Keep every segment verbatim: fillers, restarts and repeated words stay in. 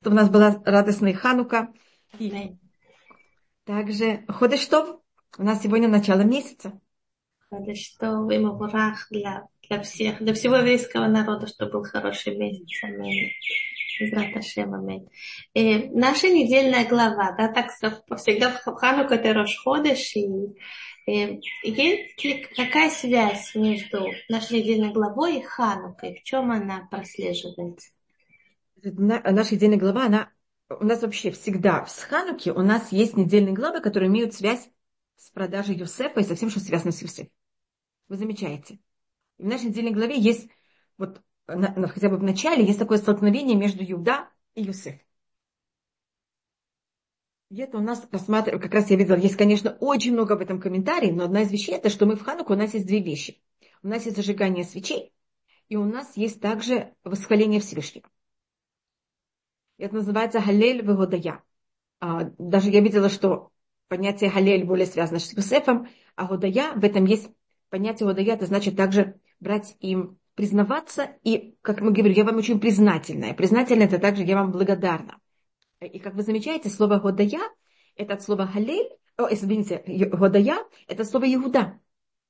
чтобы у нас была радостная Ханука. И также Ходеш Тов. У нас сегодня начало месяца. Ходеш Тов и Мабурах для, для всех, для всего еврейского народа, чтобы был хороший месяц. Аминь. Безрат Ашем, аминь. И наша недельная глава, да, так всегда в Хануку это Рош Ходеш, и, и есть ли какая связь между нашей недельной главой и Ханукой? В чем она прослеживается? Наша недельная глава, она у нас вообще всегда в Хануке у нас есть недельные главы, которые имеют связь с продажей Йосефа и со всем, что связано с Йосефом. Вы замечаете? И в нашей недельной главе есть, вот на, на, хотя бы в начале, есть такое столкновение между Иуда и Йосеф. И это у нас рассматриваем, как раз я видела, есть, конечно, очень много об этом комментариев, но одна из вещей, это что мы в Хануку, у нас есть две вещи. У нас есть зажигание свечей, и у нас есть также восхваление Всевышнего. Это называется Галель вегодая. Даже я видела, что понятие Галель более связано с Йосефом, а Годая, в этом есть понятие Годая, это значит также брать им, признаваться, и, как мы говорим, я вам очень признательна. Признательна это также я вам благодарна. И как вы замечаете, слово Годая, это от слова Галель, о, извините, Годая, это слово Иуда.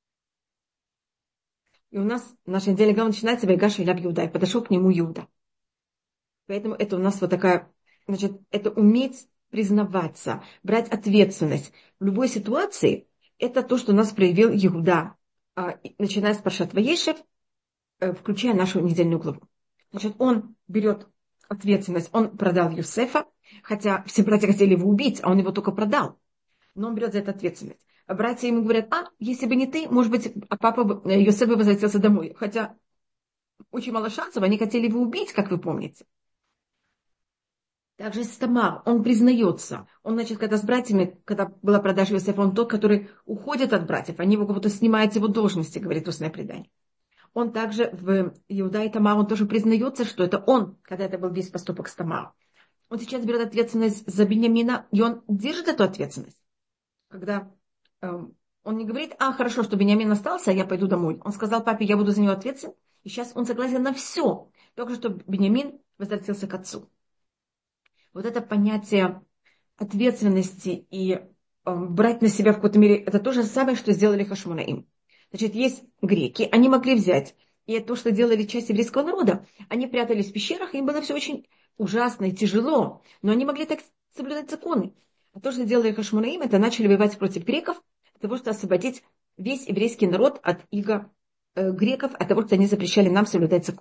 И у нас наша недельная глава начинается «Вайгаш Иляб Иуда», и подошел к нему Иуда. Поэтому это у нас вот такая, значит, это уметь признаваться, брать ответственность в любой ситуации. Это то, что у нас проявил Иуда, начиная с Паршат Ваешев, включая нашу недельную главу. Значит, он берет ответственность, он продал Йосефа, хотя все братья хотели его убить, а он его только продал. Но он берет за это ответственность. А братья ему говорят, а, если бы не ты, может быть, папа Йосеф бы возвратился домой. Хотя очень мало шансов, они хотели его убить, как вы помните. Также с Тамар, он признается. Он, значит, когда с братьями, когда была продажа Йосефа, он тот, который уходит от братьев. Они его как будто снимают с его должности, говорит устное предание. Он также в Иуда и Тамар, он тоже признается, что это он, когда это был весь поступок с Тамар. Он сейчас берет ответственность за Биньямина, и он держит эту ответственность. Когда эм, он не говорит, а, хорошо, что Биньямин остался, а я пойду домой. Он сказал папе, я буду за него ответственен. И сейчас он согласен на все, только чтобы Биньямин возвратился к отцу. Вот это понятие ответственности и э, брать на себя в какой-то мере, это то же самое, что сделали Хашмонаим. Значит, есть греки, они могли взять, и это то, что делали часть еврейского народа. Они прятались в пещерах, им было все очень ужасно и тяжело, но они могли так соблюдать законы. А то, что делали Хашмонаим, это начали воевать против греков, для того, чтобы освободить весь еврейский народ от иго э, греков, от того, что они запрещали нам соблюдать закон.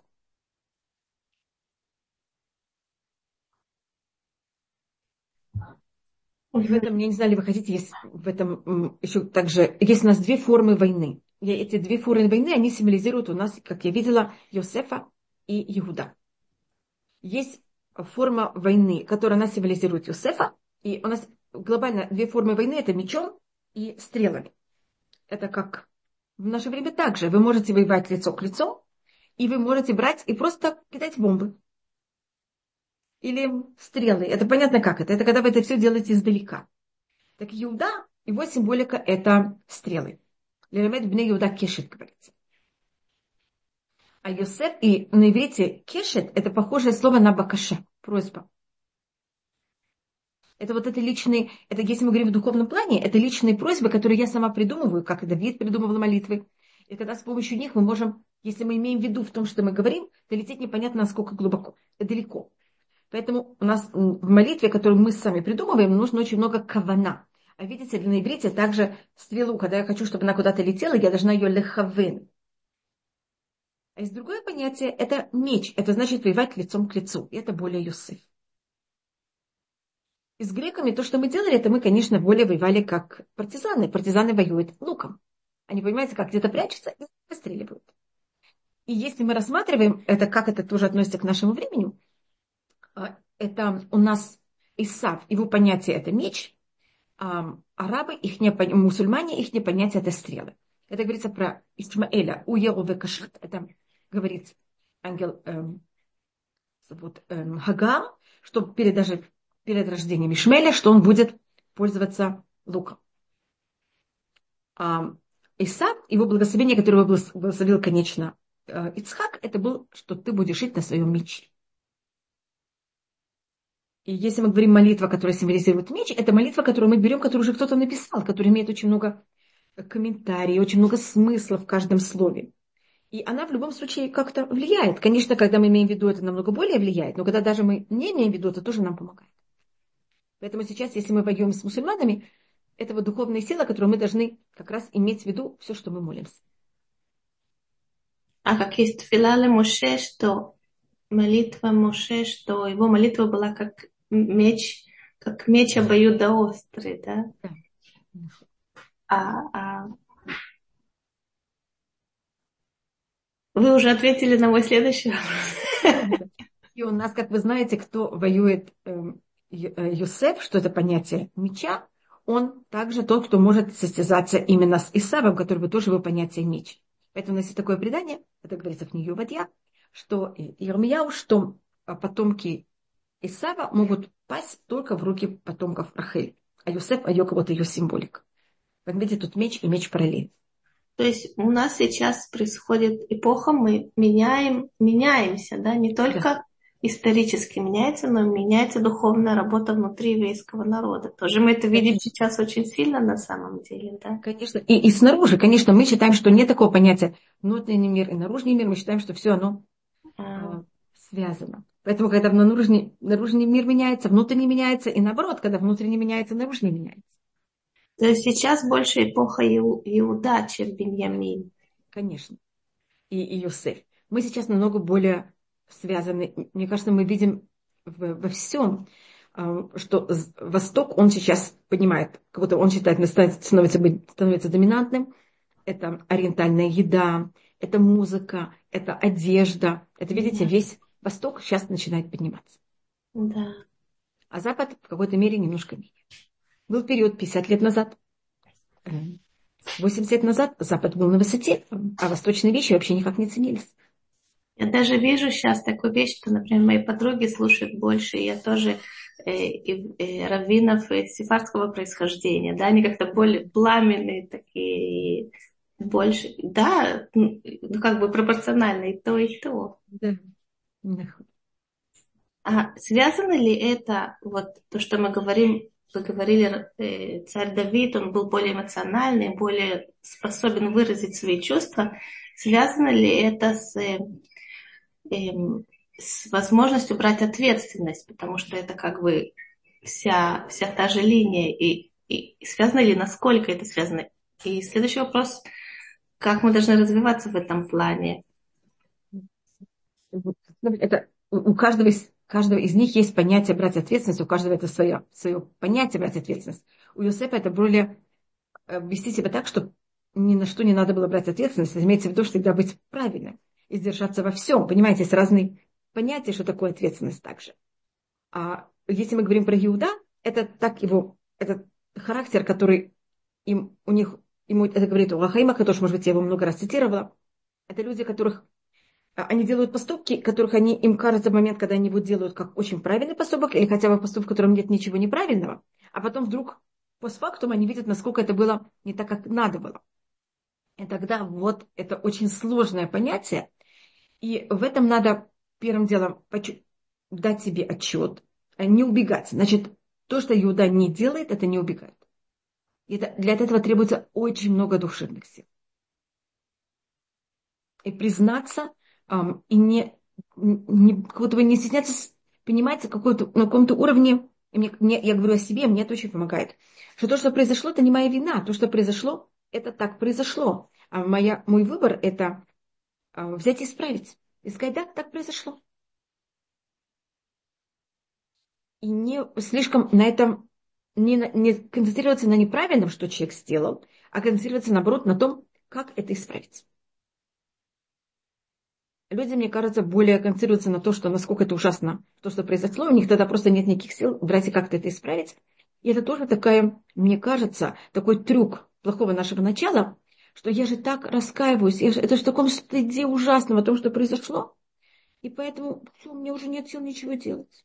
И в этом, я не знаю, ли вы хотите, есть в этом еще также, есть у нас две формы войны. И эти две формы войны, они символизируют у нас, как я видела, Йосефа и Иуда. Есть форма войны, которая она символизирует Йосефа, и у нас глобально две формы войны, это мечом и стрелами. Это как в наше время также. Вы можете воевать лицо к лицу, и вы можете брать и просто кидать бомбы. Или стрелы. Это понятно как это. Это когда вы это все делаете издалека. Так Иуда, его символика это стрелы. Лерамед бне Иуда кешет, говорится. А Йосеф, и на иврите кешет, это похожее слово на бакаша, просьба. Это вот это личные, это если мы говорим в духовном плане, это личные просьбы, которые я сама придумываю, как и Давид придумывал молитвы. И когда с помощью них мы можем, если мы имеем в виду в том, что мы говорим, долететь непонятно насколько глубоко, далеко. Поэтому у нас в молитве, которую мы сами придумываем, нужно очень много кавана. А видите, на иврите также стрелу, когда я хочу, чтобы она куда-то летела, я должна ее лехавен. А есть другое понятие, это меч. Это значит воевать лицом к лицу. И это более Йосеф. И с греками то, что мы делали, это мы, конечно, более воевали как партизаны. Партизаны воюют луком. Они, понимаете, как где-то прячутся и выстреливают. И если мы рассматриваем это, как это тоже относится к нашему времени, это у нас Исав, его понятие это меч, а арабы, их не, мусульмане, их не понятие это стрелы. Это говорится про Ишмаэля, Уеове Кашат, это говорит ангел эм, вот, эм, Хагар, что перед, даже перед рождением Ишмаэля, что он будет пользоваться луком. А Исав, его благословение, которое благословил, конечно, Ицхак, это был, что ты будешь жить на своем мече. И если мы говорим молитва, которая символизирует меч, это молитва, которую мы берем, которую уже кто-то написал, которая имеет очень много комментариев, очень много смысла в каждом слове. И она в любом случае как-то влияет. Конечно, когда мы имеем в виду, это намного более влияет, но когда даже мы не имеем в виду, это тоже нам помогает. Поэтому сейчас, если мы пойдем с мусульманами, это вот духовная сила, которую мы должны как раз иметь в виду все, что мы молимся. А как есть тфила Моше, что молитва Моше, что его молитва была как меч, как меч обоюдоострый, да? Да. А, а вы уже ответили на мой следующий вопрос. И у нас, как вы знаете, кто воюет э, Йосеф, что это понятие меча, он также тот, кто может состязаться именно с Исавом, который тоже его понятие меч. Поэтому у нас есть такое предание, это говорится в книге Увадья, что Ирмияу, что потомки Исава могут пасть только в руки потомков Рахель, а Йосеф отек вот ее символик. Вы видите, тут меч и меч параллельно. То есть у нас сейчас происходит эпоха, мы меняем, меняемся, да, не только да. исторически меняется, но меняется духовная работа внутри еврейского народа. Тоже мы это видим конечно. Сейчас очень сильно на самом деле, да. Конечно, и, и снаружи, конечно, мы считаем, что нет такого понятия внутренний мир и наружный мир, мы считаем, что все оно а. связано. Поэтому, когда наружный, наружный мир меняется, внутренний меняется, и наоборот, когда внутренний меняется, наружный меняется. То есть сейчас больше эпоха Иу, Иуда, чем Беньямин. Конечно. И, и Йосеф. Мы сейчас намного более связаны. Мне кажется, мы видим в, во всем, что Восток, он сейчас понимает, как будто он считает, становится, становится доминантным. Это ориентальная еда, это музыка, это одежда. Это, видите, да. Весь Восток сейчас начинает подниматься. Да. А Запад в какой-то мере немножко менее. Был период пятьдесят лет назад, восемьдесят лет назад Запад был на высоте, а восточные вещи вообще никак не ценились. Я даже вижу сейчас такую вещь, что, например, мои подруги слушают больше, и я тоже э, э, раввинов э, сефардского происхождения, да, они как-то более пламенные такие, больше, да, ну, как бы пропорционально и то, и то. Да. А связано ли это, вот то, что мы говорим, вы говорили, э, царь Давид, он был более эмоциональный, более способен выразить свои чувства, связано ли это с, э, э, с возможностью брать ответственность, потому что это как бы вся, вся та же линия, и, и связано ли, насколько это связано? И следующий вопрос, как мы должны развиваться в этом плане? Это у каждого из каждого из них есть понятие брать ответственность, у каждого это свое, свое понятие брать ответственность. У Йосефа это более вести себя так, чтобы ни на что не надо было брать ответственность. Имеется в виду, что всегда быть правильным и сдержаться во всем. Понимаете, есть разные понятия, что такое ответственность также. А если мы говорим про Иуда, это так его, это характер, который им, у них, ему это говорит у Лахаима, который, может быть, я его много раз цитировала. Это люди, которых они делают поступки, которых они, им кажется в момент, когда они его делают как очень правильный поступок, или хотя бы поступок, в котором нет ничего неправильного, а потом вдруг постфактум они видят, насколько это было не так, как надо было. И тогда вот это очень сложное понятие, и в этом надо первым делом дать себе отчет, не убегать. Значит, то, что Иуда не делает, это не убегает. И это, для этого требуется очень много душевных сил. И признаться, и не, не, как-то не стесняться, понимать какой-то, на каком-то уровне, и мне, мне, я говорю о себе, мне это очень помогает, что то, что произошло, это не моя вина, то, что произошло, это так произошло. А моя, мой выбор это а, взять и исправить, и сказать, да, так произошло. И не слишком на этом, не, не концентрироваться на неправильном, что человек сделал, а концентрироваться, наоборот, на том, как это исправить. Люди, мне кажется, более концентрируются на то, что насколько это ужасно, то, что произошло, у них тогда просто нет никаких сил брать и как-то это исправить. И это тоже такая, мне кажется, такой трюк плохого нашего начала, что я же так раскаиваюсь, я же, это же в таком стыде ужасном о том, что произошло, и поэтому все, у меня уже нет сил ничего делать.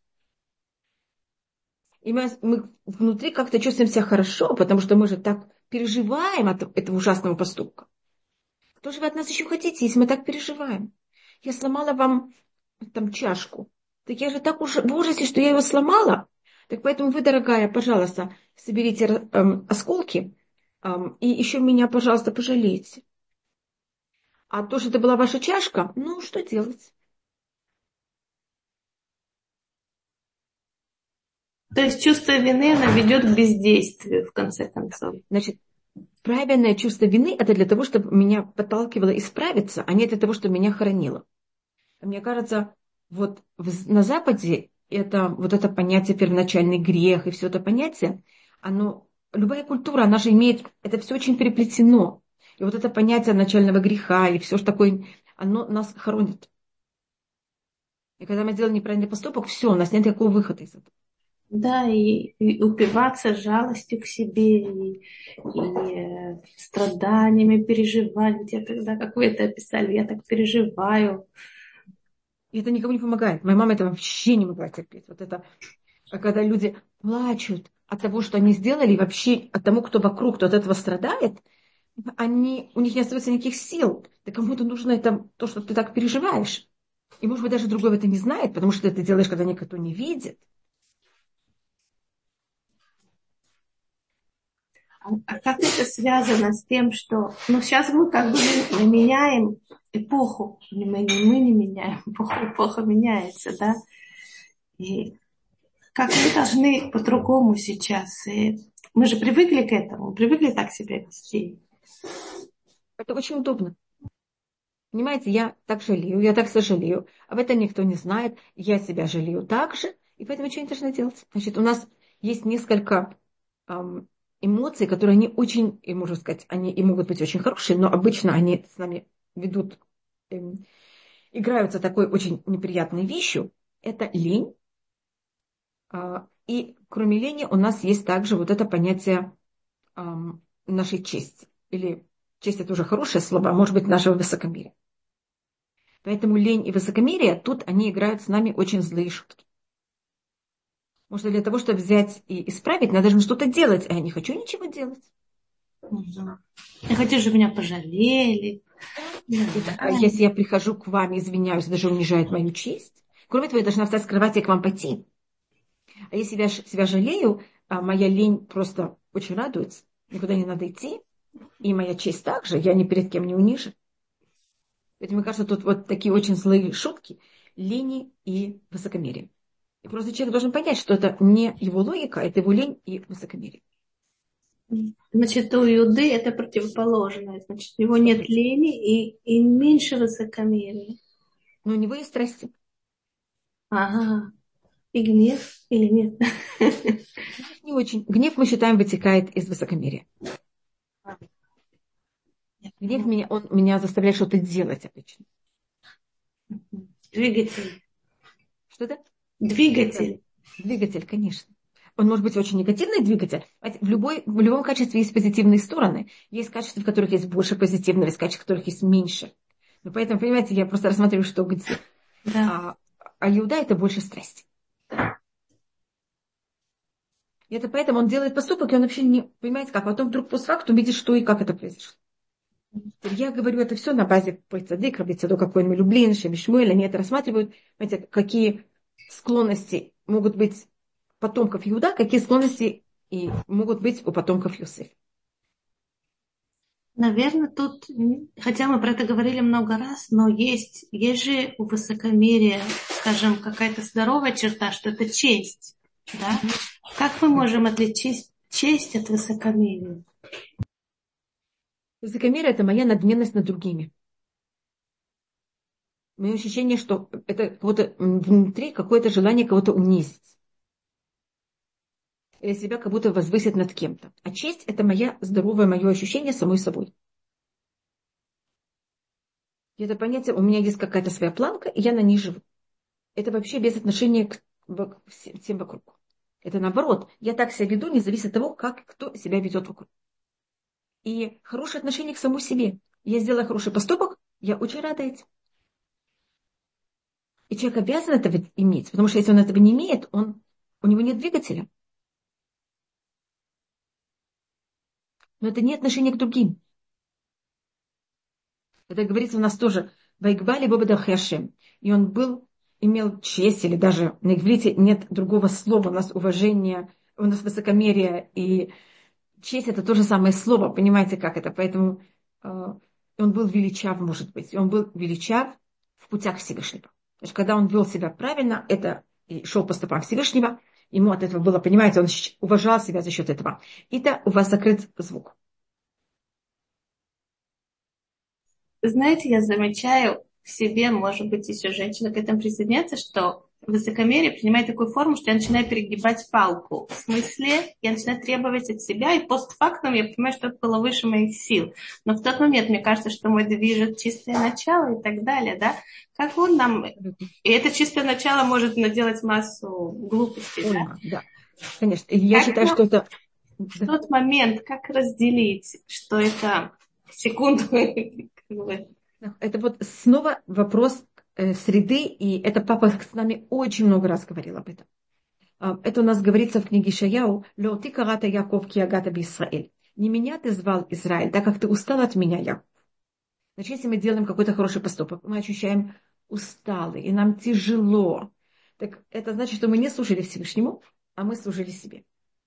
И мы, мы внутри как-то чувствуем себя хорошо, потому что мы же так переживаем от этого ужасного поступка. Что же вы от нас еще хотите, если мы так переживаем? Я сломала вам там чашку. Так я же так уж в ужасе, что я его сломала. Так поэтому вы, дорогая, пожалуйста, соберите эм, осколки эм, и еще меня, пожалуйста, пожалейте. А то, что это была ваша чашка, ну, что делать? То есть чувство вины, оно ведет к бездействию, в конце концов. Значит, правильное чувство вины – это для того, чтобы меня подталкивало исправиться, а не для того, чтобы меня хоронило. Мне кажется, вот в- на Западе это, вот это понятие первоначальный грех и все это понятие, оно, любая культура, она же имеет, это все очень переплетено. И вот это понятие начального греха и все что такое, оно нас хоронит. И когда мы делаем неправильный поступок, все, у нас нет никакого выхода из этого. Да, и, и упиваться жалостью к себе, и, и э, страданиями, переживать. Я тогда, как вы это описали, я так переживаю. И это никому не помогает. Моя мама это вообще не могла терпеть. Вот это, а когда люди плачут от того, что они сделали, и вообще от того, кто вокруг, кто от этого страдает, они, у них не остается никаких сил. Да кому-то нужно это, то, что ты так переживаешь. И, может быть, даже другой это не знает, потому что ты это делаешь, когда никто не видит. А, а как это связано с тем, что, ну, сейчас мы как бы мы меняем эпоху, не мы, не мы не меняем эпоху, эпоха меняется, да? И как мы должны по-другому сейчас? И мы же привыкли к этому, привыкли так себя вести. Это очень удобно. Понимаете, я так жалею, я так сожалею. Об этом никто не знает. Я себя жалею так же. И поэтому что я должна делать? Значит, у нас есть несколько ам, эмоций, которые они очень, и можно сказать, они и могут быть очень хорошие, но обычно они с нами ведут, эм, играются такой очень неприятной вещью. Это лень. А, и кроме лени у нас есть также вот это понятие ам, нашей чести. Или честь это уже хорошее слово, а может быть нашего высокомерия. Поэтому лень и высокомерие, тут они играют с нами очень злые шутки. Может, для того, чтобы взять и исправить, надо же что-то делать, а я не хочу ничего делать. Мгм. Я хочу, чтобы меня пожалели. Это, а Да. если я прихожу к вам и извиняюсь, даже унижает мою честь. Кроме того, я должна встать с кровати и к вам пойти. А если я ш- себя жалею, а моя лень просто очень радуется, никуда не надо идти, и моя честь также, я ни перед кем не унижу. Поэтому, мне кажется, тут вот такие очень злые шутки, лени и высокомерие. И просто человек должен понять, что это не его логика, это его лень и высокомерие. Значит, у Иуды это противоположное. Значит, у него Сто нет процентов. лени и, и меньше высокомерия. Но у него есть страсти. Ага. И гнев или нет? Гнев не очень. Гнев, мы считаем, вытекает из высокомерия. Гнев меня, он меня заставляет что-то делать обычно. Двигатель. Что это? Да. Двигатель. Двигатель, конечно. Он может быть очень негативный двигатель. В, любой, в любом качестве есть позитивные стороны. Есть качества, в которых есть больше позитивного, есть качества, в которых есть меньше. Но поэтому, понимаете, я просто рассматриваю, что где. Да. А, а Иуда это больше страсти. И это поэтому он делает поступок, и он вообще не понимаете как. Потом вдруг постфактум видит, что и как это произошло. Я говорю, это все на базе Пойцадык, Рабицадо, какой мы люблин, Шемишмуэль, они это рассматривают, понимаете, какие склонности могут быть потомков Иуда, какие склонности и могут быть у потомков Юсефа. Наверное, тут, м, хотя мы про это говорили много раз, но есть, есть же у высокомерия, скажем, какая-то здоровая черта, что это честь. Да? Как мы можем отличить честь от высокомерия? Высокомерие – это моя надменность над другими. Мое ощущение, что это кого-то внутри какое-то желание кого-то унизить. Или себя как будто возвысить над кем-то. А честь – это моя здоровое мое ощущение самой собой. И это понятие, у меня есть какая-то своя планка, и я на ней живу. Это вообще без отношения к вок- всем всем вокруг. Это наоборот. Я так себя веду, не зависит от того, как кто себя ведет вокруг. И хорошее отношение к самому себе. Я сделала хороший поступок, я очень рада этим. И человек обязан это ведь иметь, потому что если он этого не имеет, он, у него нет двигателя. Но это не отношение к другим. Это говорится у нас тоже. Вайгбали Бобада Хашем. И он был, имел честь, или даже на иврите нет другого слова, у нас уважение, у нас высокомерие, и честь это то же самое слово, понимаете, как это, поэтому э, он был величав, может быть, и он был величав в путях Всевышнего. Значит, когда он вел себя правильно, это и шел по стопам Всевышнего, ему от этого было, понимаете, он уважал себя за счет этого. И-то у вас закрыт звук. Знаете, я замечаю в себе, может быть, еще женщина к этому присоединяется, что высокомерие принимает такую форму, что я начинаю перегибать палку. В смысле, я начинаю требовать от себя, и постфактум я понимаю, что это было выше моих сил. Но в тот момент мне кажется, что мой движет чистое начало и так далее, да? Как он нам... И это чистое начало может наделать массу глупостей, Ой, да? да, конечно. И я Как считаю, нам что это... в тот момент, как разделить, что это секунду, как бы, Это вот снова вопрос э, среды, и это папа с нами очень много раз говорил об этом. А, это у нас говорится в книге Шаяу: «Ло ти карата Яков ки агата б'Исраэль». Не меня ты звал Израиль, так как ты устал от меня, Яков. Значит, если мы делаем какой-то хороший поступок, мы ощущаем усталый, и нам тяжело, так это значит, что мы не служили Всевышнему, а мы служили себе.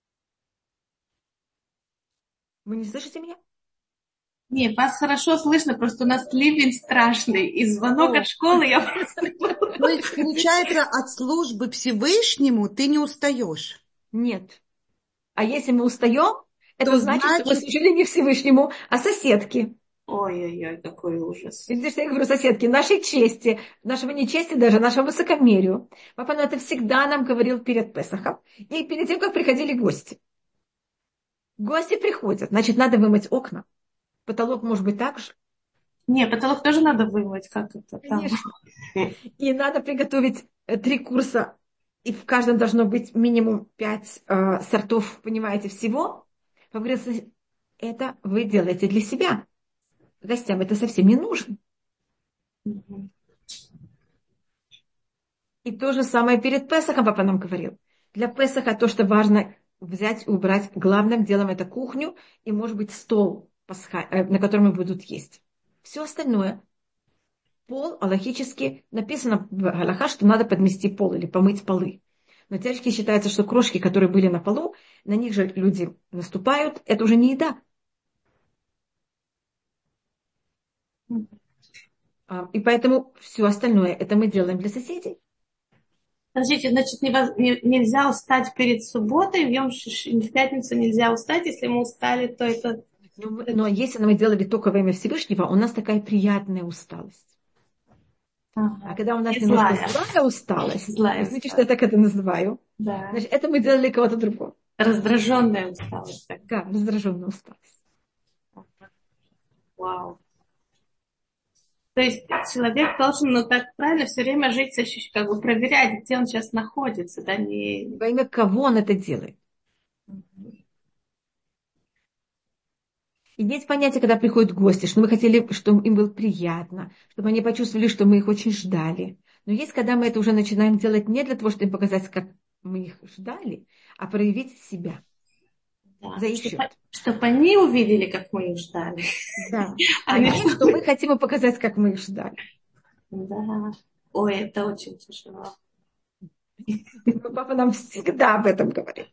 Вы не слышите меня? не, вас хорошо слышно, просто у нас ливень страшный. И звонок О, от школы я просто... То есть, получается, от службы Всевышнему ты не устаешь? нет. А если мы устаем, это То значит, что мы значит, служили не Всевышнему, а соседке. Ой-ой-ой, какой ужас. Видите, что я говорю, соседки, нашей чести, нашего нечести, даже нашему высокомерию. Папа на это всегда нам говорил перед Песахом. И перед тем, как приходили гости. Гости приходят, значит, надо вымыть окна. Потолок может быть так же. Не, потолок тоже надо вымыть, как это там. Конечно. И надо приготовить э, три курса. И в каждом должно быть минимум пять э, сортов, понимаете, всего. Папа говорит, это вы делаете для себя. Гостям это совсем не нужно. Мгм. И то же самое перед Песахом папа нам говорил. Для Песаха то, что важно взять и убрать, главным делом это кухню и, может быть, стол, пасха- э, на котором будут есть. Все остальное, пол, аллахически, написано в Галаха, что надо подмести пол или помыть полы. Но теоретически считается, что крошки, которые были на полу, на них же люди наступают, это уже не еда. А, И поэтому все остальное, это мы делаем для соседей. Подождите, значит, невоз- не- нельзя устать перед субботой, в, Йом Шиш- в пятницу нельзя устать, если мы устали, то это... Но, мы- но если мы делали только во имя Всевышнего, у нас такая приятная усталость. А Ага. когда у нас И немножко злая. злая усталость, Злая извините, что я усталость. так это называю, Да. значит, это мы делали кого-то другого. Раздраженная усталость. Так. Да, раздраженная усталость. Вау. То есть человек должен, ну так правильно, все время жить, с ощущ- как бы проверять, где он сейчас находится, да, не... Во имя кого он это делает? И есть понятие, когда приходят гости, что мы хотели, чтобы им было приятно, чтобы они почувствовали, что мы их очень ждали. Но есть, когда мы это уже начинаем делать не для того, чтобы им показать, как мы их ждали, а проявить себя Да. за их Чтобы, счет. чтобы они увидели, как мы их ждали. Да. А А не не, что чтобы... мы хотим им показать, как мы их ждали. Да. Ой, это очень тяжело. Но папа нам всегда об этом говорит.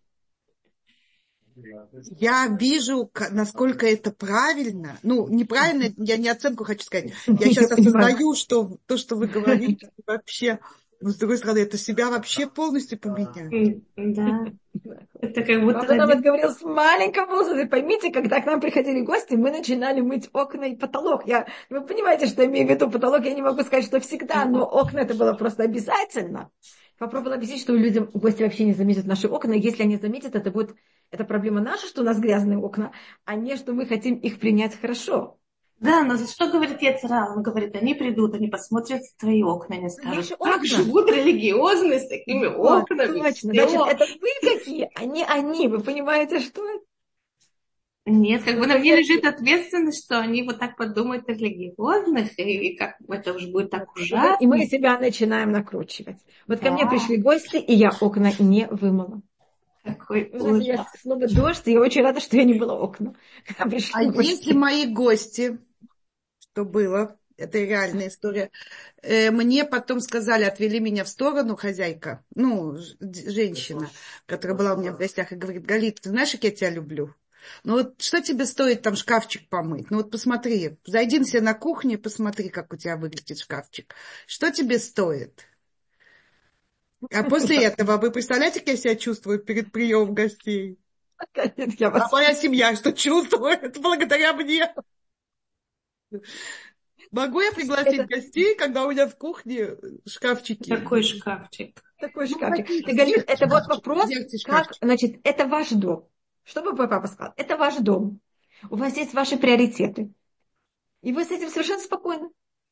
я вижу, к- насколько это правильно. Ну, неправильно, я не оценку хочу сказать. Я сейчас Я понимаю. осознаю, что то, что вы говорите, вообще, но с другой стороны, это себя вообще полностью поменяет. М, Да. Это как будто... Папа нам ради- это говорил с маленького возраста. Поймите, когда к нам приходили гости, мы начинали мыть окна и потолок. Я, вы понимаете, что я имею в виду потолок? Я не могу сказать, что всегда, но окна это было просто обязательно. Попробовала объяснить, что людям, гости вообще не заметят наши окна. Если они заметят, это будет, это проблема наша, что у нас грязные окна, а не, что мы хотим их принять хорошо. Да, но за что говорит Ецер-Ара? Он говорит, они придут, они посмотрят в твои окна, они скажут, Наши как окна. живут религиозные с такими Вот, окнами. точно. Всё. Значит, это вы какие, а не они. Вы понимаете, что это? Нет, как бы на мне Наверное, лежит ответственность, что они вот так подумают о религиозных, и, и как это уже будет так И мы, и мы ужасно. себя начинаем накручивать. Вот ко мне Да, пришли гости, и я окна не вымыла. какой У нас ужас. есть слово дождь, и я очень рада, что я не была окна. Когда пришли А гости. если мои гости, что было, Это реальная история. Э, Мне потом сказали, отвели меня в сторону хозяйка, ну, ж- д- женщина, которая была у меня в гостях, и говорит: Галит, ты знаешь, как я тебя люблю? Ну вот что тебе стоит там шкафчик помыть? Ну вот посмотри, зайди на себя на кухню и посмотри, как у тебя выглядит шкафчик. Что тебе стоит? А после этого, вы представляете, как я себя чувствую перед приемом гостей? Я А вас... моя семья что чувствует благодаря мне? Могу я пригласить Это гостей, когда у меня в кухне шкафчики? Такой шкафчик. такой Ну, шкафчик. такие, Ты в говоришь, дверце это вот шкафчик, в вопрос, дверце как, шкафчик. значит, это ваш дом. Что бы мой папа сказал? Это ваш дом. У вас есть ваши приоритеты. И вы с этим совершенно спокойны.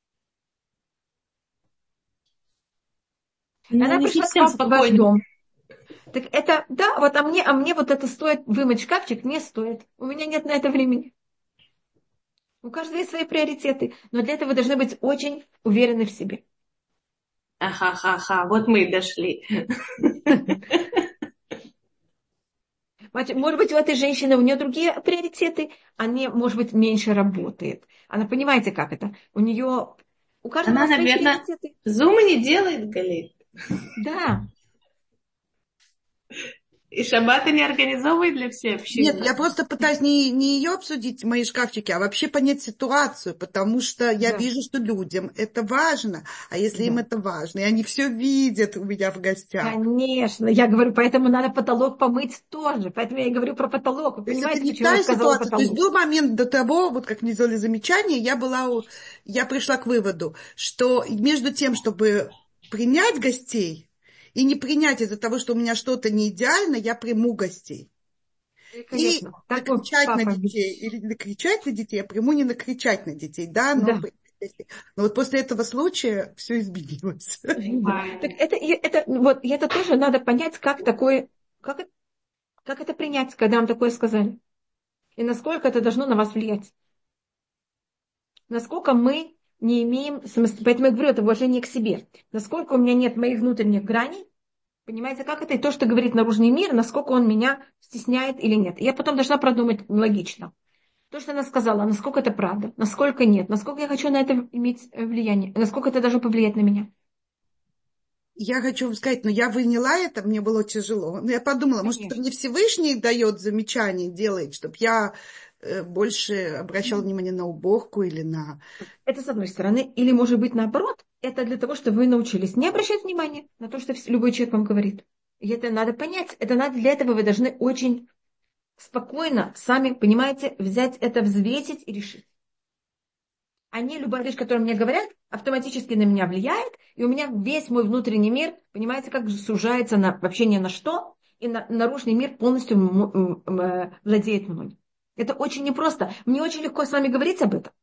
Ну, Она не пришла к совсем вам в ваш спокойно. дом. Так это, да, вот, а мне, а мне вот это стоит вымыть шкафчик, не стоит. У меня нет на это времени. У каждого есть свои приоритеты. Но для этого вы должны быть очень уверены в себе. Ага-ха-ха, вот мы и дошли. Значит, может быть, у этой женщины, у нее другие приоритеты, она, может быть, меньше работает. Она, понимаете, как это? У нее, у каждого у Она, нас свои наверное, приоритеты. зумы не делает, Галит. Да. И шаббаты не организовывает для всей Нет, общины. я просто пытаюсь не, не ее обсудить, мои шкафчики, а вообще понять ситуацию, потому что я Да, вижу, что людям это важно. А если им да. это важно, и они все видят у меня в гостях. Конечно, я говорю, поэтому надо потолок помыть тоже. Поэтому я и говорю про потолок. Вы То есть это понимаете, не почему я та сказала ситуация. То есть потолок? был момент до того, вот как мне сделали замечание, я была, у- я пришла к выводу, что между тем, чтобы принять гостей и не принять из-за того, что у меня что-то не идеально, я приму гостей. И Великолепно. Так мой накричать на папа. детей или не накричать на детей, я приму не накричать на детей, да, но, Да. принять гостей. Но вот после этого случая все изменилось. Да. Так это, и это, вот, и это тоже надо понять, как такое, как, это- как это принять, когда вам такое сказали. И насколько это должно на вас влиять. Насколько мы не имеем, смысла- поэтому я говорю, это уважение к себе. Насколько у меня нет моих внутренних граней, понимаете, как это и то, что говорит наружный мир, насколько он меня стесняет или нет. И я потом должна продумать логично. То, что она сказала, насколько это правда, насколько нет, насколько я хочу на это иметь э, влияние, насколько это должно повлиять на меня. Я хочу вам сказать, но я выняла это, мне было тяжело. Но я подумала, может, это Конечно. мне Всевышний дает замечание, делает, чтобы я э, больше обращала внимание на уборку или на... Это с одной стороны. Или, может быть, наоборот, это для того, чтобы вы научились не обращать внимания на то, что вс- любой человек вам говорит. И это надо понять. Это надо, для этого вы должны очень спокойно, сами, понимаете, взять это, взвесить и решить. А не любая вещь, которую мне говорят, автоматически на меня влияет, и у меня весь мой внутренний мир, понимаете, как же сужается на, вообще ни на что, и на, наружный мир полностью м- м- э, владеет мной. Это очень непросто. Мне очень легко с вами говорить об этом.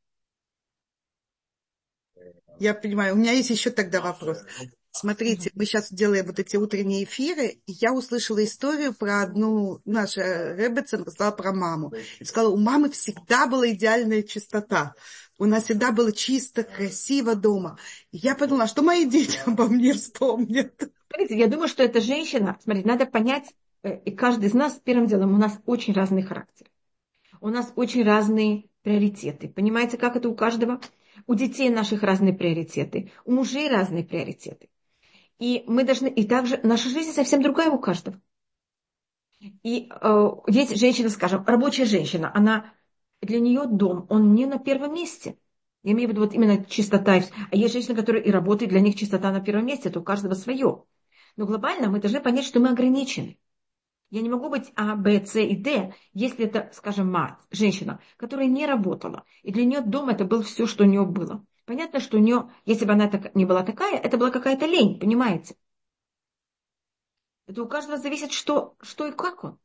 Я понимаю, у меня есть еще тогда вопрос. Мгм. Смотрите, мы сейчас делаем вот эти утренние эфиры, и я услышала историю про одну, наша Ребецен рассказала про маму. И сказала, у мамы всегда была идеальная чистота. У нас всегда было чисто, красиво дома. И я подумала, а что мои дети обо мне вспомнят? Смотрите, я думаю, что эта женщина, смотрите, надо понять, э, и каждый из нас, первым делом, у нас очень разный характер. У нас очень разные приоритеты. Понимаете, как это у каждого? У детей наших разные приоритеты, у мужей разные приоритеты. И мы должны, и также наша жизнь совсем другая у каждого. И э, есть женщина, скажем, рабочая женщина, она, для нее дом, он не на первом месте. Я имею в виду вот именно чистота. и вс- А есть женщины, которые и работают, для них чистота на первом месте, это у каждого свое. Но глобально мы должны понять, что мы ограничены. Я не могу быть А, Б, С и Д, если это, скажем, мать, женщина, которая не работала. И для нее дом это было все, что у нее было. Понятно, что у нее, если бы она так, не была такая, это была какая-то лень, понимаете? Это у каждого зависит, что, что и как он.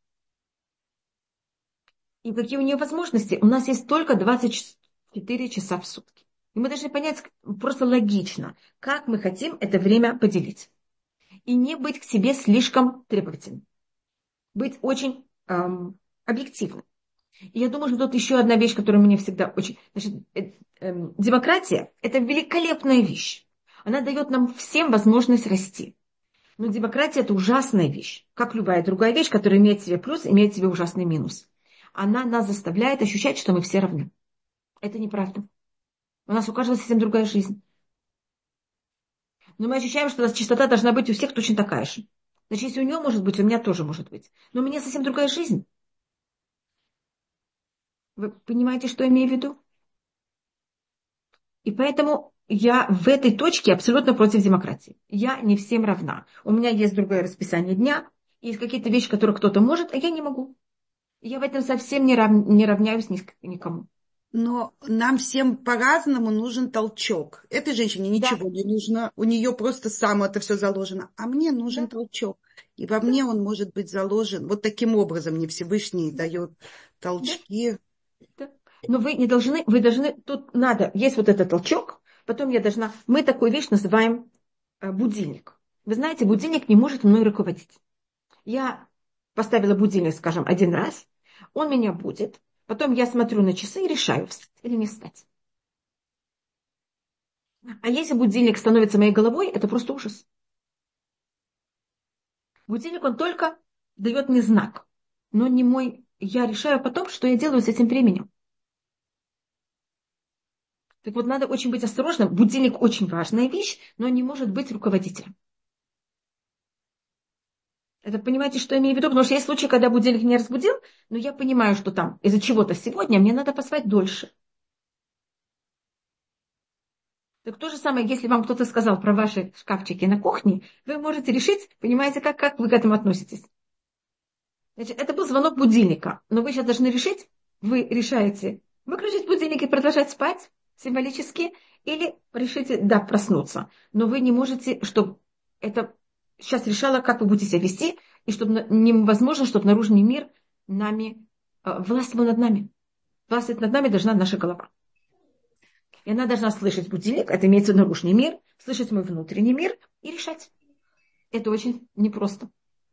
И какие у нее возможности. У нас есть только двадцать четыре часа в сутки. И мы должны понять просто логично, как мы хотим это время поделить. И не быть к себе слишком требовательным. Быть очень эм, объективным. И я думаю, что тут еще одна вещь, которая мне всегда очень... Значит, э, э, демократия– это великолепная вещь. Она дает нам всем возможность расти. Но демократия– это ужасная вещь. Как любая другая вещь, которая имеет в себе плюс, имеет в себе ужасный минус. Она нас заставляет ощущать, что мы все равны. Это неправда. У нас у каждого совсем другая жизнь. Но мы ощущаем, что чистота должна быть у всех точно такая же. Значит, если у него может быть, у меня тоже может быть. Но у меня совсем другая жизнь. Вы понимаете, что я имею в виду? И поэтому я в этой точке абсолютно против демократии. Я не всем равна. У меня есть другое расписание дня, есть какие-то вещи, которые кто-то может, а я не могу. Я в этом совсем не, рав... не равняюсь ни... никому. Но нам всем по-разному нужен толчок. Этой женщине Да, ничего не нужно, у нее просто само это все заложено. А мне нужен да, толчок. И во да, мне он может быть заложен. Вот таким образом мне Всевышний дает да, толчки. да. Но вы не должны, вы должны, тут надо, есть вот этот толчок, потом я должна, мы такую вещь называем э, будильник. Вы знаете, будильник не может мной руководить. Я поставила будильник, скажем, один раз, он меня будет, потом я смотрю на часы и решаю, встать или не встать. А если будильник становится моей головой, это просто ужас. Будильник, он только дает мне знак, но не мой. Я решаю потом, что я делаю с этим временем. Так вот, надо очень быть осторожным. Будильник очень важная вещь, но не может быть руководителем. Это понимаете, что я имею в виду? Потому что есть случаи, когда будильник не разбудил, но я понимаю, что там из-за чего-то сегодня мне надо поспать дольше. Так то же самое, если вам кто-то сказал про ваши шкафчики на кухне, вы можете решить, понимаете, как, как вы к этому относитесь. Значит, это был звонок будильника, но вы сейчас должны решить, вы решаете выключить будильник и продолжать спать символически, или решите, да, проснуться. Но вы не можете, чтобы это сейчас решало, как вы будете себя вести, и чтобы невозможно, чтобы наружный мир нами, э, властвовал над нами. Властвовать над нами должна наша голова. И она должна слышать будильник, это имеется в виду наружный мир, слышать мой внутренний мир и решать. Это очень непросто.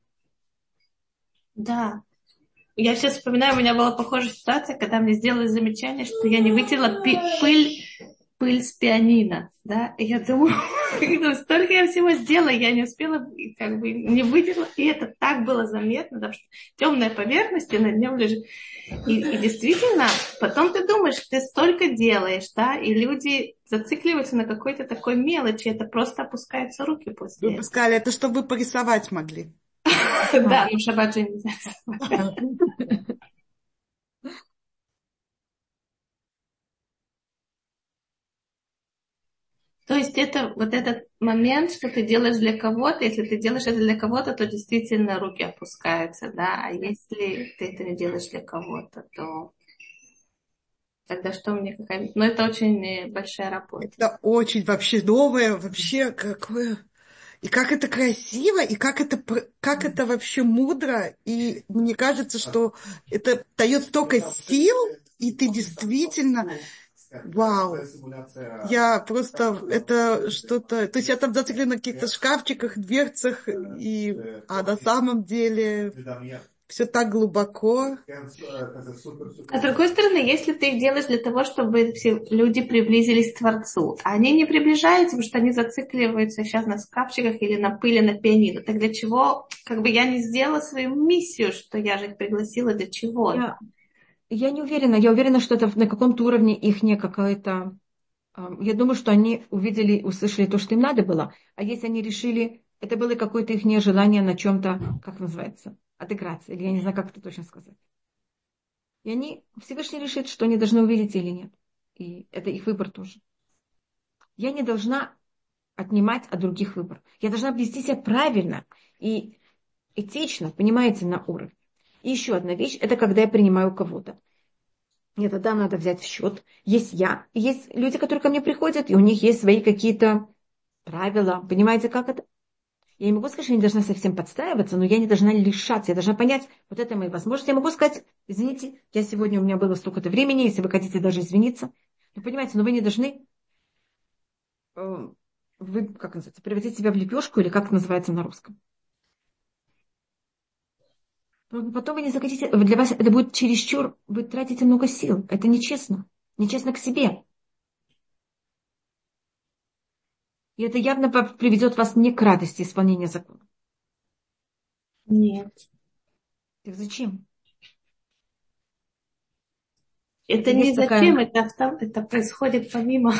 Да. Я сейчас вспоминаю, у меня была похожая ситуация, когда мне сделали замечание, что я не вытерла пи- пыль, пыль с пианино. Да? И я думаю, ну, столько я всего сделала, я не успела, и как бы не вытерла. И это так было заметно, потому что темная поверхность, и на нем лежит. И, и действительно, потом ты думаешь, ты столько делаешь, да, и люди зацикливаются на какой-то такой мелочи, это просто опускаются руки Вы после бы этого. сказали, это чтобы вы порисовать могли. Да, ну в шаббат же нельзя. То есть это вот этот момент, что ты делаешь для кого-то, если ты делаешь это для кого-то, то действительно руки опускаются, да, а если ты это не делаешь для кого-то, то тогда что мне какая... Ну, это очень э, большая работа. Это очень вообще новое, вообще какое... И как это красиво, и как это, пр- как это вообще мудро. И мне кажется, что это дает столько сил, и ты действительно... Вау! Я просто... Это что-то... То есть я там зациклена на каких-то шкафчиках, дверцах, и... а на самом деле все так глубоко. А с другой стороны, если ты их делаешь для того, чтобы все люди приблизились к Творцу, а они не приближаются, потому что они зацикливаются сейчас на шкафчиках или на пыли на пианино, так для чего, как бы я не сделала свою миссию, что я же их пригласила, для чего? Я, я не уверена. Я уверена, что это на каком-то уровне их не какая-то... а, Я думаю, что они увидели, услышали то, что им надо было. А если они решили, это было какое-то их желание на чем-то, как называется, отыграться. Или я не знаю, как это точно сказать. И они, Всевышний решит, что они должны увидеть или нет. И это их выбор тоже. Я не должна отнимать от других выбор. Я должна вести себя правильно и этично, понимаете, на уровне. И еще одна вещь, это когда я принимаю кого-то. И тогда надо взять в счет. Есть я, и есть люди, которые ко мне приходят, и у них есть свои какие-то правила. Понимаете, как это? Я не могу сказать, что я не должна совсем подстраиваться, но я не должна лишаться. Я должна понять, вот это мои возможности. Я могу сказать, извините, я сегодня, у меня было столько-то времени, если вы хотите даже извиниться. Ну, понимаете, но вы не должны, э, вы, как называется, превратить себя в лепешку, или как это называется на русском. Но потом вы не захотите, для вас это будет чересчур, вы тратите много сил. Это нечестно. Нечестно к себе. И это явно приведет вас не к радости исполнения закона. Нет. Так зачем? Это не Есть зачем, такая... это, авто- это происходит помимо.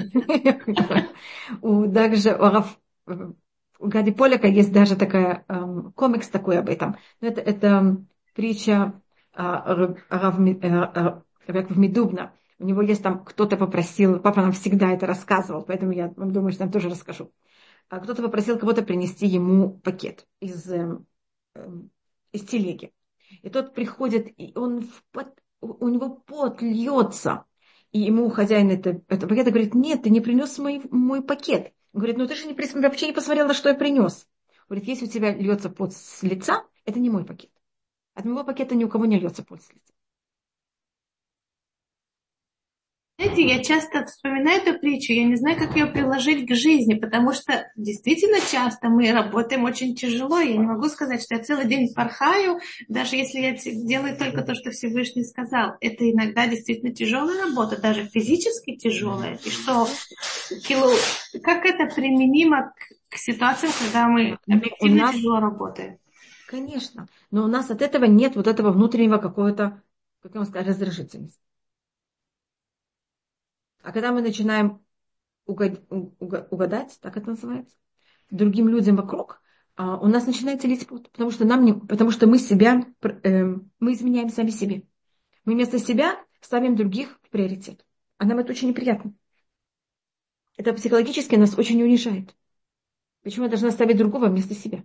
У также у Раф- у Гади Поляка есть даже такая эм, комикс такой об этом. Но Это, это притча а, Р- Рав Ми- э, э, Рав Медубна. У него есть там, кто-то попросил, папа нам всегда это рассказывал, поэтому я вам думаю, что я вам тоже расскажу. А кто-то попросил кого-то принести ему пакет из, эм, эм, из телеги. И тот приходит, и он в пот- у у него пот льется. И ему хозяин это, этого пакета говорит: нет, ты не принес мой, мой пакет. Он говорит: ну ты же не, прис- вообще не посмотрел, на что я принес. Говорит: если у тебя льется пот с лица, это не мой пакет. От моего пакета ни у кого не льется пот с лица. Знаете, я часто вспоминаю эту притчу, я не знаю, как ее приложить к жизни, потому что действительно часто мы работаем очень тяжело. Я не могу сказать, что я целый день порхаю, даже если я те- делаю только то, что Всевышний сказал. Это иногда действительно тяжелая работа, даже физически тяжелая. И что, кило, как это применимо к, к ситуациям, когда мы Но у объективно нас, тяжело работаем? конечно, но у нас от этого нет вот этого внутреннего какого-то, как я вам сказать, раздражительности. А когда мы начинаем угод- уга- угадать, так это называется, другим людям вокруг, а, у нас начинается лить пот, потому что нам не, потому что мы себя, пр- эм, мы изменяем сами себе. Мы вместо себя ставим других в приоритет. А нам это очень неприятно. Это психологически нас очень унижает. Почему я должна ставить другого вместо себя?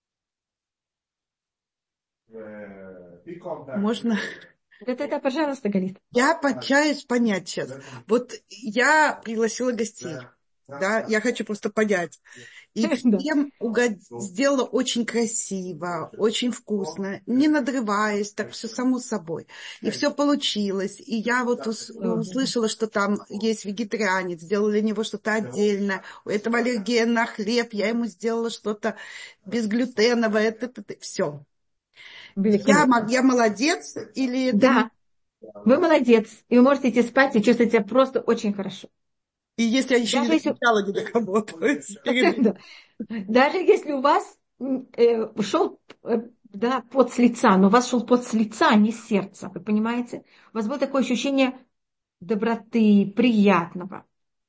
Можно? Это, это, пожалуйста, Галит. Я пытаюсь понять сейчас. Вот я пригласила гостей. Да, я хочу просто понять. И Да. всем угод... сделала очень красиво, очень вкусно, не надрываясь, так все само собой. И все получилось. И я вот ус- услышала, что там есть вегетарианец, сделала для него что-то отдельно. У этого аллергия на хлеб, я ему сделала что-то безглютеновое. Это, это, это. Все. Я, Великолепно. мо- я молодец или это не... Да, вы молодец. И вы можете идти спать и чувствовать себя просто очень хорошо. И если я еще не Даже если, докричала ни до кого, то есть перед- да. Даже если у вас м, э, шел э, да, пот с лица, но у вас шел пот с лица, а не с сердца. Вы понимаете? У вас было такое ощущение доброты, приятного.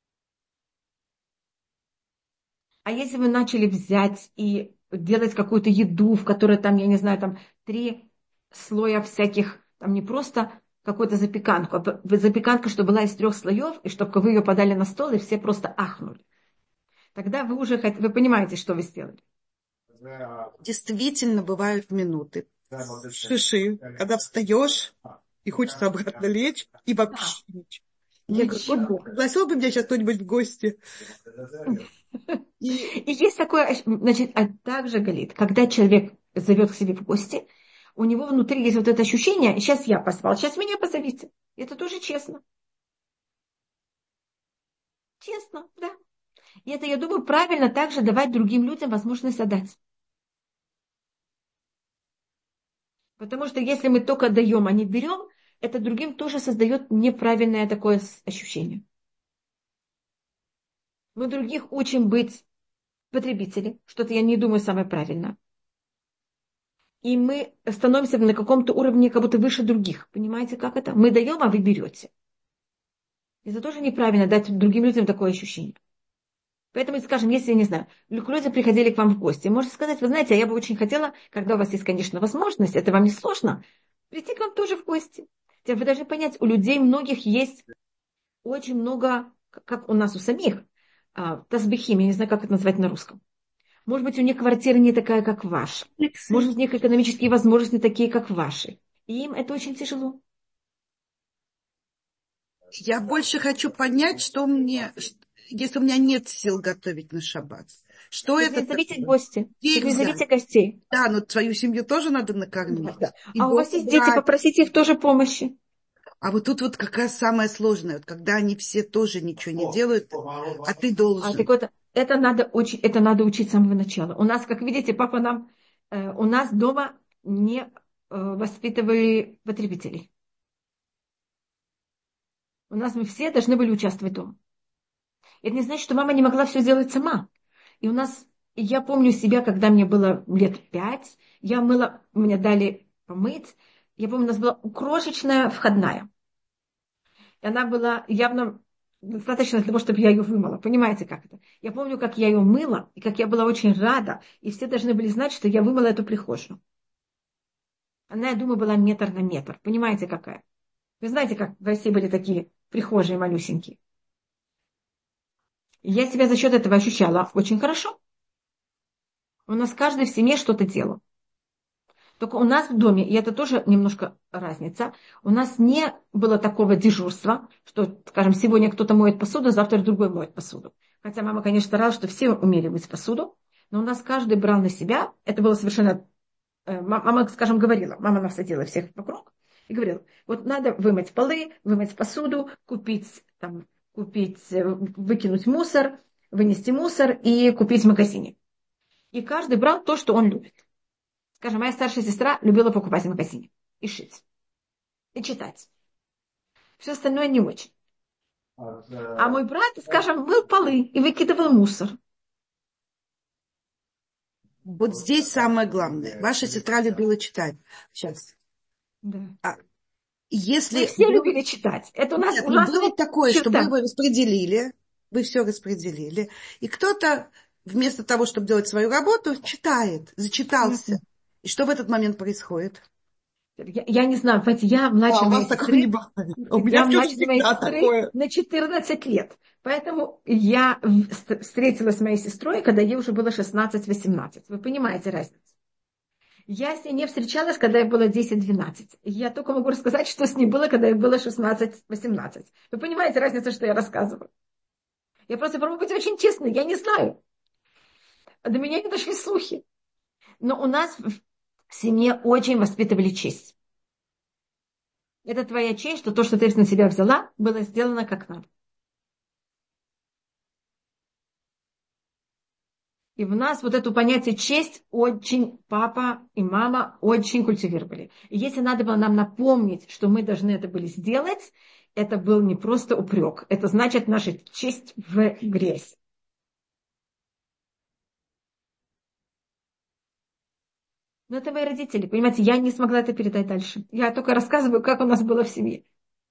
А если вы начали взять и делать какую-то еду, в которой там, я не знаю, там три слоя всяких, там не просто какую-то запеканку, а п- запеканка, что была из трех слоев, и чтобы вы ее подали на стол, и все просто ахнули. Тогда вы уже хот- вы понимаете, что вы сделали. Действительно бывают минуты. Шиши, когда встаешь и хочется обратно лечь, и Да. вообще ничего. Я говорю: вот Ничего. пригласил бы меня сейчас кто-нибудь в гости. И И есть такое, ощ- значит, а также, Галит, когда человек зовет к себе в гости, у него внутри есть вот это ощущение: сейчас я позвал, сейчас меня позовите. Это тоже честно. Честно, да. И это, я думаю, правильно также давать другим людям возможность отдать. Потому что если мы только даем, а не берем, это другим тоже создает неправильное такое с- ощущение. Мы других учим быть потребителями, что-то, я не думаю, самое правильное. И мы становимся на каком-то уровне как будто выше других. Понимаете, как это? Мы даем, а вы берете. Это тоже неправильно дать другим людям такое ощущение. Поэтому, скажем, если, я не знаю, люди приходили к вам в гости, можете сказать: вы знаете, а я бы очень хотела, когда у вас есть, конечно, возможность, это вам не сложно, прийти к вам тоже в гости. Теперь вы должны понять, у людей многих есть очень много, как у нас у самих, а, тазбихим, я не знаю, как это назвать на русском. Может быть, у них квартира не такая, как ваша. Может быть, у них экономические возможности не такие, как ваши. И им это очень тяжело. я больше хочу понять, что мне, ш- если у меня нет сил готовить на шаббат. Что Так это не зовите в такое? гости. Где Так их не взять? зовите гостей. Да, но свою семью тоже надо Да, да. накормить. И А у дома вас есть дети, убрать. попросите их тоже помощи. А вот тут вот какая самая сложная, вот когда они все тоже ничего не делают, а ты А должен. так вот, это надо очень, это надо учить с самого начала. У нас, как видите, папа нам, э, у нас дома не э, воспитывали потребителей. У нас мы все должны были участвовать дома. Это не значит, что мама не могла все сделать сама. И у нас, я помню себя, когда мне было лет пять, я мыла, мне дали помыть. Я помню, у нас была крошечная входная. И она была явно достаточно для того, чтобы я ее вымыла. Понимаете, как это? Я помню, как я ее мыла, и как я была очень рада, и все должны были знать, что я вымыла эту прихожую. Она, я думаю, была метр на метр. Понимаете, какая? Вы знаете, как в России были такие прихожие малюсенькие. И я себя за счет этого ощущала очень хорошо. У нас каждый в семье что-то делал. Только у нас в доме, и это тоже немножко разница, у нас не было такого дежурства, что, скажем, сегодня кто-то моет посуду, завтра другой моет посуду. Хотя мама, конечно, старалась, что все умели мыть посуду, но у нас каждый брал на себя, это было совершенно... Мама, скажем, говорила, мама нас садила всех вокруг и говорила, вот надо вымыть полы, вымыть посуду, купить, там, купить, выкинуть мусор, вынести мусор и купить в магазине. И каждый брал то, что он любит. Скажем, моя старшая сестра любила покупать в магазине и шить, и читать. Все остальное не очень. А мой брат, скажем, мыл полы и выкидывал мусор. Вот здесь самое главное. Ваша сестра любила читать. Сейчас. Да. А если... Мы все любили читать. Это у нас Нет, ужасная было такое, черта. что вы его распределили, вы все распределили, и кто-то вместо того, чтобы делать свою работу, читает, зачитался. И что в этот момент происходит? Я, я не знаю, знаете, я младше а, моей сестры, не бывает. У меня я младше моей сестры такое. на четырнадцать лет. Поэтому я встретилась с моей сестрой, когда ей уже было шестнадцать-восемнадцать. Вы понимаете разницу? Я с ней не встречалась, когда ей было десять-двенадцать. Я только могу рассказать, что с ней было, когда ей было шестнадцать-восемнадцать. Вы понимаете разницу, что я рассказываю? Я просто пробую быть очень честной, я не знаю. До меня не дошли слухи. Но у нас в семье очень воспитывали честь. Это твоя честь, что то, что ты на себя взяла, было сделано как надо. И в нас вот это понятие честь очень папа и мама очень культивировали. И если надо было нам напомнить, что мы должны это были сделать, это был не просто упрек. Это значит наша честь в грязь. Но это мои родители. Понимаете, я не смогла это передать дальше. Я только рассказываю, как у нас было в семье.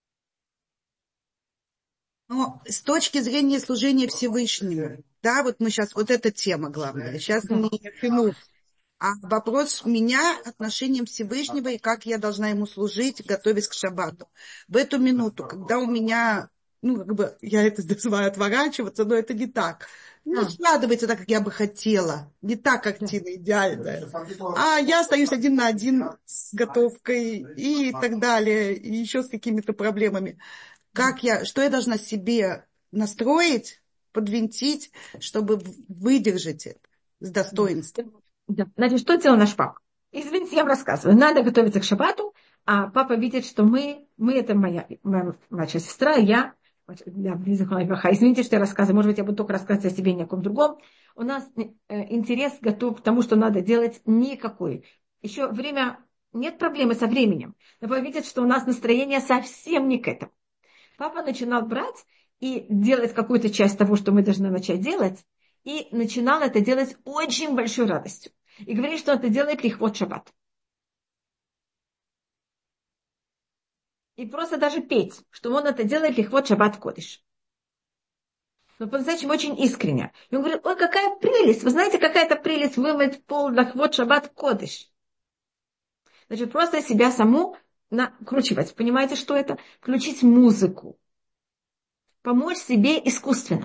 Но с точки зрения служения Всевышнему, да, вот мы сейчас, вот эта тема главная. Сейчас Да. не фину, а вопрос у меня отношением Всевышнего и как я должна ему служить, готовясь к шаббату. В эту минуту, когда у меня, ну, как бы, я это называю отворачиваться, но это не так. Не А. складывается так, как я бы хотела. Не так, как Тина идеальная. А я остаюсь один на один с готовкой и так далее, и еще с какими-то проблемами. Как я, что я должна себе настроить, подвинтить, чтобы выдержать это с достоинством? Да. Значит, что делал наш папа? Извините, я вам рассказываю. Надо готовиться к шаббату, а папа видит, что мы, мы это моя, моя младшая сестра, я, я извините, что я рассказываю, может быть, я буду только рассказывать о себе и ни о ком другом. У нас э, интерес готов к тому, что надо делать, никакой. Еще время, нет проблемы со временем. Но папа видит, что у нас настроение совсем не к этому. Папа начинал брать и делать какую-то часть того, что мы должны начать делать, и начинал это делать очень большой радостью. И говорит, что он это делает лихвот шаббат. И просто даже петь, что он это делает лихвот шаббат кодиш. Но по-настоящему очень искренне. И он говорит, ой, какая прелесть, вы знаете, какая это прелесть вымыть пол лихвот шаббат кодиш. Значит, просто себя саму накручивать. Понимаете, что это? Включить музыку. Помочь себе искусственно.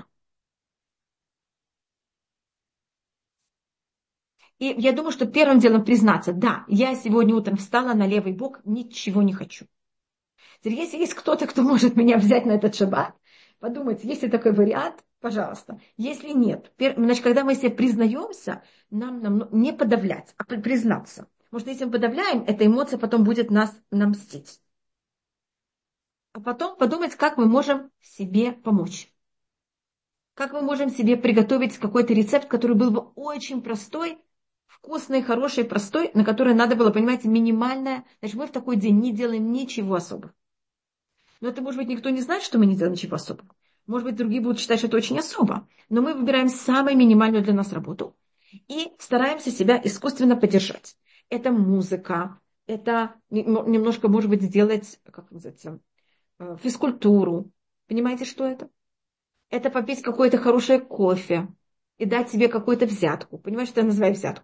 И я думаю, что первым делом признаться, да, я сегодня утром встала на левый бок, ничего не хочу. Теперь, если есть кто-то, кто может меня взять на этот шаббат, подумайте, есть ли такой вариант, пожалуйста. Если нет, значит, когда мы себе признаемся, нам, нам не подавлять, а признаться. Потому что если мы подавляем, эта эмоция потом будет нас нам мстить. А потом подумать, как мы можем себе помочь. Как мы можем себе приготовить какой-то рецепт, который был бы очень простой, вкусный, хороший, простой, на который надо было, понимаете, минимальное. Значит, мы в такой день не делаем ничего особого. Но это, может быть, никто не знает, что мы не делаем ничего особого. Может быть, другие будут считать, что это очень особо. Но мы выбираем самую минимальную для нас работу и стараемся себя искусственно поддержать. Это музыка, это немножко, может быть, сделать, как называется, э, физкультуру. Понимаете, что это? Это попить какое-то хорошее кофе и дать себе какую-то взятку. Понимаете, что я называю взятку?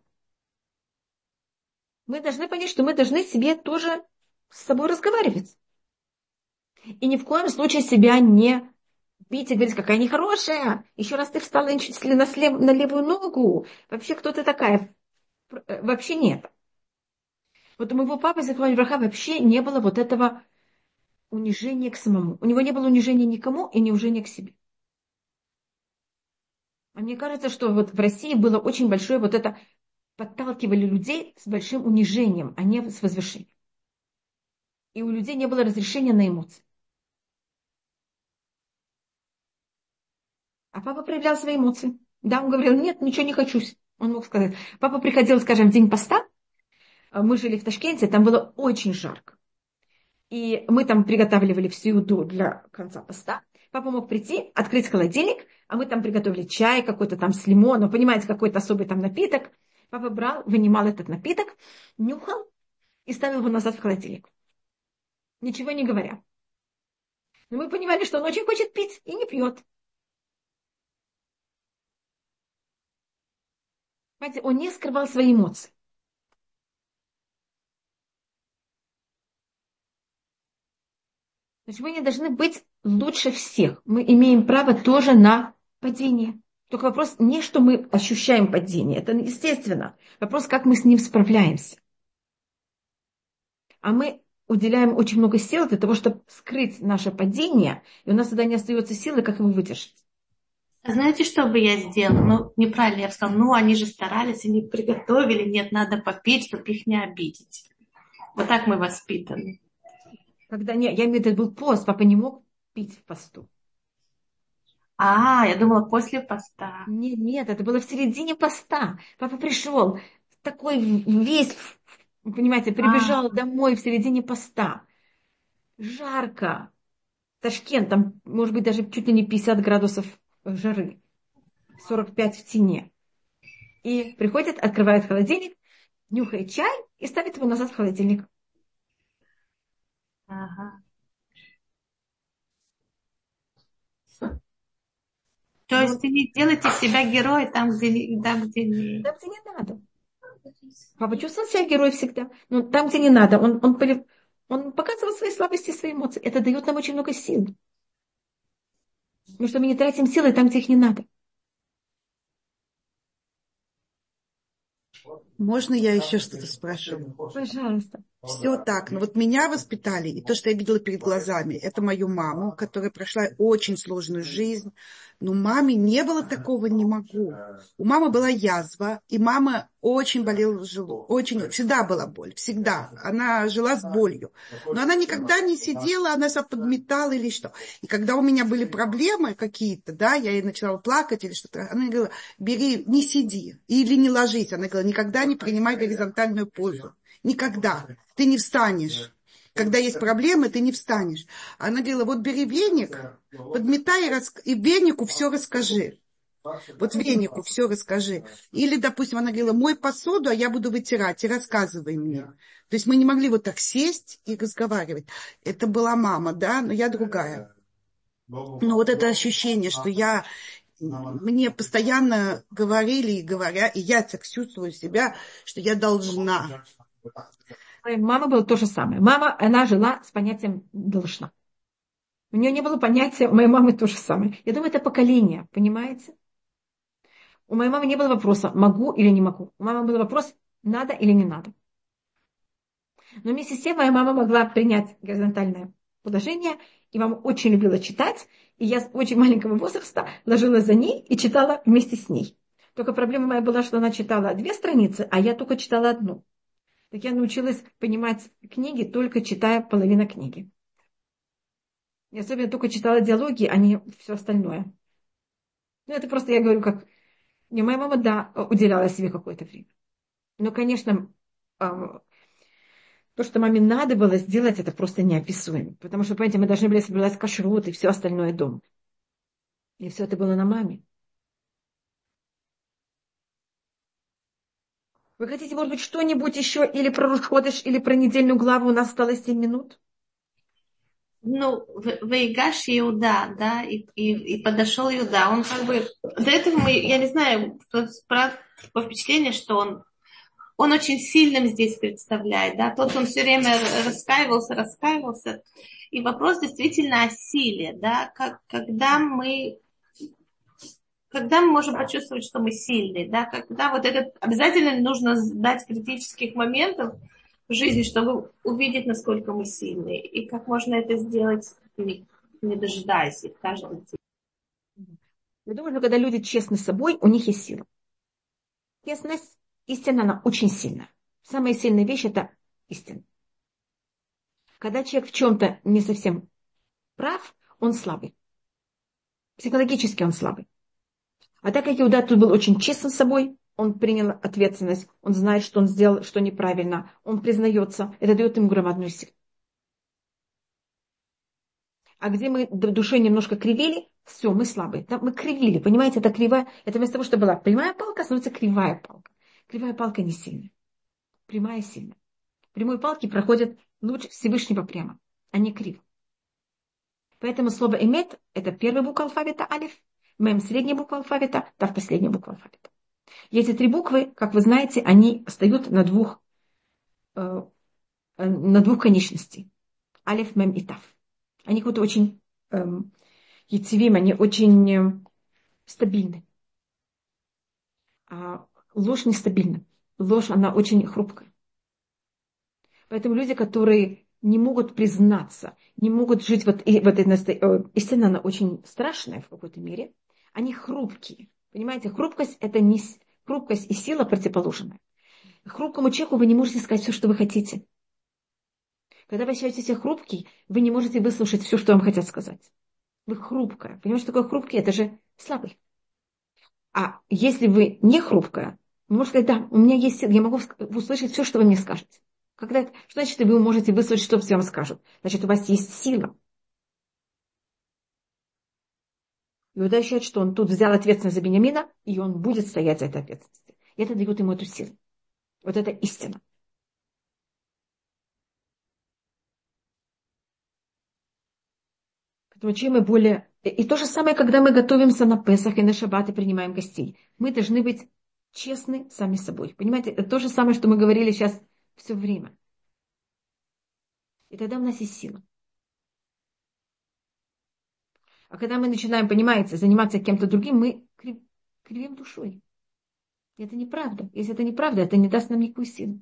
Мы должны понять, что мы должны себе тоже с собой разговаривать. И ни в коем случае себя не бить и говорить, какая нехорошая. Еще раз ты встала на, слев, на левую ногу. Вообще, кто ты такая? Вообще нет. Вот у моего папы, Зихрон Браха, вообще не было вот этого унижения к самому. У него не было унижения никому и неуважения к себе. А мне кажется, что вот в России было очень большое вот это, подталкивали людей с большим унижением, а не с возвышением. И у людей не было разрешения на эмоции. А папа проявлял свои эмоции. Да, он говорил, нет, ничего не хочу. Он мог сказать. Папа приходил, скажем, в день поста. Мы жили в Ташкенте, там было очень жарко. И мы там приготавливали всю еду для конца поста. Папа мог прийти, открыть холодильник, а мы там приготовили чай какой-то там с лимоном, понимаете, какой-то особый там напиток. Папа брал, вынимал этот напиток, нюхал и ставил его назад в холодильник. Ничего не говоря. Но мы понимали, что он очень хочет пить и не пьет. Понимаете, он не скрывал свои эмоции. Значит, мы не должны быть лучше всех. Мы имеем право тоже на падение. Только вопрос не, что мы ощущаем падение. Это естественно. Вопрос, как мы с ним справляемся. А мы уделяем очень много сил для того, чтобы скрыть наше падение, и у нас тогда не остается силы, как его выдержать. А знаете, что бы я сделала? Ну, неправильно я бы сказала, ну, они же старались, они приготовили, нет, надо попить, чтобы их не обидеть. Вот так мы воспитаны. Когда не, я имею в виду, это был пост, папа не мог пить в посту. А, я думала, после поста. Нет, нет, это было в середине поста. Папа пришел, такой весь, вы понимаете, прибежал А, домой в середине поста. Жарко. Ташкент, там, может быть, даже чуть ли не пятьдесят градусов жары. сорок пять в тени. И приходит, открывает холодильник, нюхает чай и ставит его назад в холодильник. ага. То И есть он, ты не делаете себя героя там, где, не- там, где не... там, где не надо. Папа чувствовал себя героем всегда. Но там, где не надо, он, он, полив- он показывал свои слабости, свои эмоции. Это дает нам очень много сил. Потому что мы не тратим силы там, где их не надо. Можно я еще что-то спрошу? Пожалуйста. Все так. Но вот меня воспитали, и то, что я видела перед глазами, это мою маму, которая прошла очень сложную жизнь. Но маме не было такого, не могу. У мамы была язва, и мама очень болела желудок. Очень, всегда была боль, всегда. Она жила с болью. Но она никогда не сидела, она себя подметала или что. И когда у меня были проблемы какие-то, да, я ей начинала плакать или что-то, она говорила, бери, не сиди или не ложись. Она говорила, никогда не принимай горизонтальную позу. Никогда. Ты не встанешь. Когда есть проблемы, ты не встанешь. Она говорила, вот бери веник, подметай и, рас... и венику все расскажи. Вот венику все расскажи. Или, допустим, она говорила, мой посуду, а я буду вытирать, и рассказывай мне. То есть мы не могли вот так сесть и разговаривать. Это была мама, да, но я другая. Но вот это ощущение, что я... Мне постоянно говорили и говорят, и я так чувствую себя, что я должна. Моя мама была то же самое. Мама, она жила с понятием «должна». У нее не было понятия, у моей мамы то же самое. Я думаю, это поколение, понимаете? У моей мамы не было вопроса, могу или не могу. У мамы был вопрос, надо или не надо. Но вместе с тем моя мама могла принять горизонтальное положение, и мама очень любила читать, и я с очень маленького возраста ложилась за ней и читала вместе с ней. Только проблема моя была, что она читала две страницы, а я только читала одну. Так я научилась понимать книги, только читая половину книги. Я особенно только читала диалоги, а не все остальное. Ну, это просто я говорю, как... Не, моя мама, да, уделяла себе какое-то время. Но, конечно, а, то, что маме надо было сделать, это просто неописуемо. Потому что, понимаете, мы должны были соблюдать кашрут и все остальное дома. И все это было на маме. Вы хотите, может быть, что-нибудь еще или про Рушходыш, или про недельную главу? У нас осталось семь минут. ну, Ваигаш Иуда, да, и, и, и подошел Иуда. Он как бы, до этого мы, я не знаю, по, по впечатлению, что он, он очень сильным здесь представляет, да, тот он все время раскаивался, раскаивался. И вопрос действительно о силе, да, как, когда мы, когда мы можем почувствовать, что мы сильные, да, когда вот этот, обязательно нужно дать критических моментов в жизни, чтобы увидеть, насколько мы сильные. И как можно это сделать, не, не дожидаясь их каждый день. Я думаю, что когда люди честны с собой, у них есть сила. Честность, истина, она очень сильна. Самая сильная вещь – это истина. Когда человек в чем-то не совсем прав, он слабый. Психологически он слабый. А так как Иуда тут был очень честен с собой, он принял ответственность, он знает, что он сделал, что неправильно, он признается, это дает ему громадную силу. А где мы душой немножко кривили, все, мы слабые. Там мы кривили, понимаете, это кривая, это вместо того, чтобы была прямая палка, становится кривая палка. Кривая палка не сильная, прямая сильная. Прямой палки проходят луч Всевышнего прямо, а не криво. Поэтому слово «эмет» – это первая буква алфавита алиф, мем – средняя буква алфавита, тав – последняя буква алфавита. И эти три буквы, как вы знаете, они встают на двух, э, на двух конечностей. Алиф, мем и тав. Они вот очень э, яцевим, они очень э, стабильны. А ложь нестабильна. Ложь, она очень хрупкая. Поэтому люди, которые не могут признаться, не могут жить вот, и, вот этой истина, она очень страшная в какой-то мере, они хрупкие. Понимаете, хрупкость, это не, хрупкость и сила противоположная. Хрупкому человеку вы не можете сказать все, что вы хотите. Когда вы ощущаете себя хрупкий, вы не можете выслушать все, что вам хотят сказать. Вы хрупкая. Понимаете, что такое хрупкий? Это же слабый. А если вы не хрупкая, вы можете сказать, да, у меня есть сила, я могу услышать все, что вы мне скажете. Когда, что значит, вы можете выслушать, что все вам скажут? Значит, у вас есть сила. Иуда считает, что он тут взял ответственность за Беньямина, и он будет стоять за этой ответственностью. И это дает ему эту силу. Вот это истина. Поэтому чем мы более... И то же самое, когда мы готовимся на Песах и на Шаббат и принимаем гостей. Мы должны быть честны сами с собой. Понимаете, это то же самое, что мы говорили сейчас все время. И тогда у нас есть сила. А когда мы начинаем, понимаете, заниматься кем-то другим, мы кривим душой. И это неправда. Если это неправда, это не даст нам никакую силу.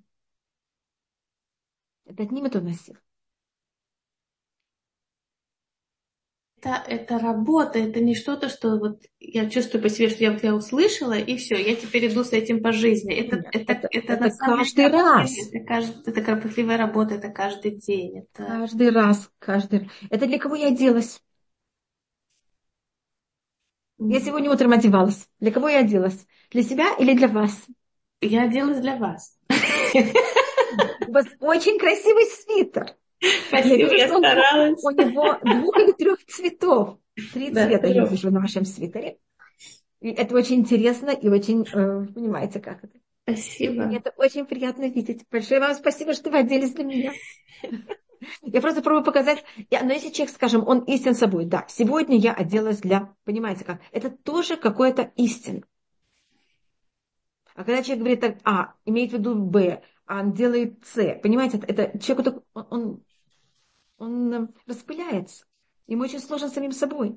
Это отнимет у нас силу. Это, это работа, это не что-то, что вот я чувствую по себе, что я, вот я услышала, и все, я теперь иду с этим по жизни. Это, Нет, это, это, это, это на самом каждый деле, раз. это, каждый, это кропотливая работа, это каждый день. Это... Каждый раз, каждый раз. Это для кого я оделась? Я сегодня утром одевалась. Для кого я оделась? Для себя или для вас? Я оделась для вас. У вас очень красивый свитер. Спасибо, Я, вижу, я старалась. У него двух или трех цветов. Три Да, цвета я трех. вижу на вашем свитере. И это очень интересно и очень, э, понимаете, как это. Спасибо. И это очень приятно видеть. Большое вам спасибо, что вы оделись для меня. Я просто пробую показать. Но если человек, скажем, он истин собой, да, сегодня я оделась для, понимаете как, это тоже какое-то истина. А когда человек говорит так, А, имеет в виду Б, а он делает С, понимаете, это, это человек, он, он, он распыляется. Ему очень сложно с самим собой.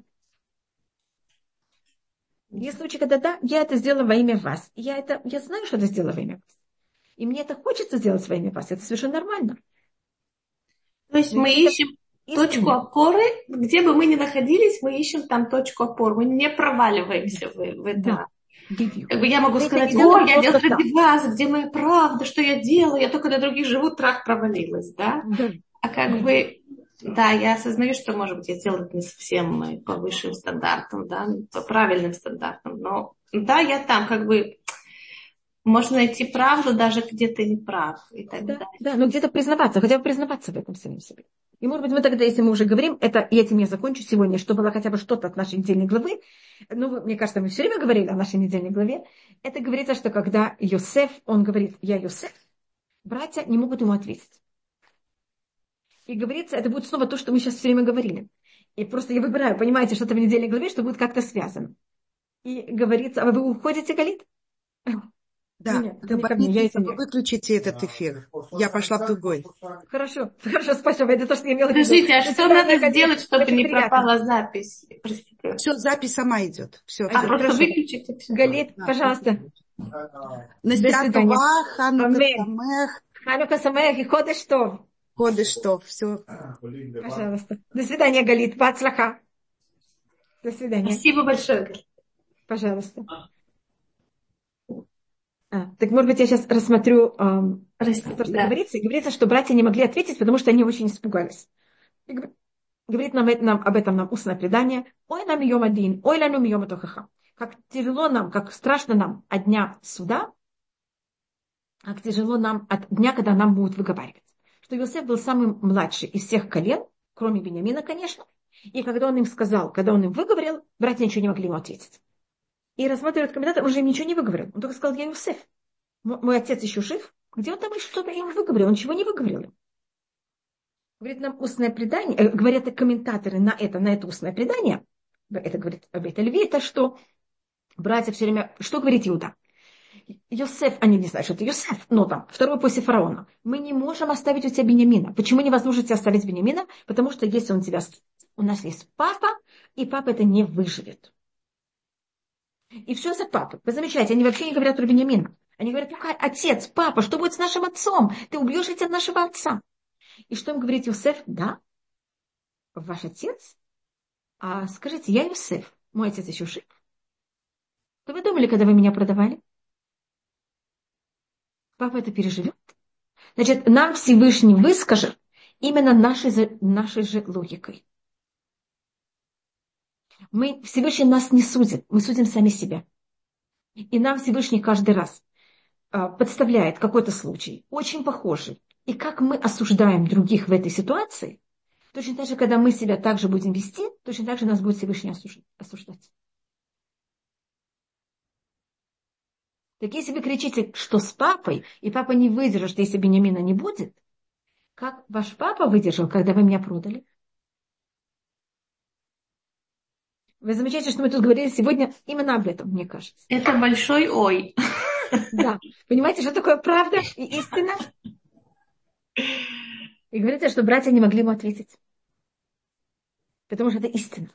Есть случаи, когда да, я это сделала во имя вас. Я, это, я знаю, что это сделала во имя вас. И мне это хочется сделать во имя вас. Это совершенно нормально. То есть мы ищем точку опоры, где бы мы ни находились, мы ищем там точку опоры. Мы не проваливаемся в, в это. Да. Как бы я могу это сказать, о, я делаю ради вас, где моя правда, что я делаю, я только для других живу, трах, провалилась, да? Да. А как да. бы, да, я осознаю, что, может быть, я сделаю это не совсем по высшим стандартам, да, по правильным стандартам, но да, я там как бы, можно найти правду, даже где ты не прав. И так да, далее. Да, но где-то признаваться, хотя бы признаваться в этом самим себе. И, может быть, мы тогда, если мы уже говорим, это, и этим я закончу сегодня, что было хотя бы что-то от нашей недельной главы, ну, мне кажется, мы все время говорили о нашей недельной главе, это говорится, что когда Йосеф, он говорит, я Йосеф, братья не могут ему ответить. И говорится, это будет снова то, что мы сейчас все время говорили. И просто я выбираю, понимаете, что-то в недельной главе, что будет как-то связано. И говорится, а вы уходите, Галит? Ну Да, нет, это не ко мне, я Габарнитиса, это вы не. выключите этот эфир. Я пошла в другой. Хорошо, хорошо, спасибо, это то, что я имела в виду. Скажите, а До что свидания, надо Галит. сделать, чтобы Очень не приятно. пропала запись? Простите. Все, запись сама идет. Все, А все. просто Хорошо. выключите все. Галит, Да. пожалуйста. До Несиат свидания. Това, Ханука Аминь. Самех, Ханука Самех и Ходеш Тов. Ходиш Тов. Все. Пожалуйста. До свидания, Галит. Бацлаха. До свидания. Спасибо большое, Галит. Пожалуйста. А, так, может быть, я сейчас рассмотрю эм, Простите, то, что да. говорится. И говорится, что братья не могли ответить, потому что они очень испугались. И говор- говорит нам, нам об этом нам устное предание. Ой нам йом один, ой лану йом атохаха. Как тяжело нам, как страшно нам от дня суда, как тяжело нам от дня, когда нам будут выговаривать. Что Иосиф был самый младший из всех колен, кроме Беньямина, конечно. И когда он им сказал, когда он им выговорил, братья ничего не могли ему ответить. И рассматривает комментатор, он же им ничего не выговорил. Он только сказал, я Иосиф. Мой отец еще жив. Где он там что-то им выговорил? Он ничего не выговорил им. Говорит нам устное предание, э, говорят комментаторы на это, на это устное предание, это говорит об этом Леви, это что братья все время, что говорит Иуда? Йосеф, они не знают, что это Йосеф, но там, второй после фараона. Мы не можем оставить у тебя Беньямина. Почему невозможно тебя оставить Беньямина? Потому что если он тебя, у нас есть папа, и папа это не выживет. И все за папу. Вы замечаете, они вообще не говорят про Беньямина. Они говорят, ну, отец, папа, что будет с нашим отцом? Ты убьешь ведь от нашего отца. И что им говорит Йосеф? Да, ваш отец? А скажите, я Йосеф, мой отец еще жив. Что вы думали, когда вы меня продавали? Папа это переживет? Значит, нам Всевышний выскажет именно нашей, нашей же логикой. Мы, Всевышний нас не судит, мы судим сами себя. И нам Всевышний каждый раз а, подставляет какой-то случай, очень похожий. И как мы осуждаем других в этой ситуации, точно так же, когда мы себя также будем вести, точно так же нас будет Всевышний осуждать. Так если вы кричите, что с папой, и папа не выдержит, если Беньямина не будет, как ваш папа выдержал, когда вы меня продали? Вы замечаете, что мы тут говорили сегодня именно об этом, мне кажется. Это большой ой. Да. Понимаете, что такое правда и истина? И говорится, что братья не могли ему ответить. Потому что это истина.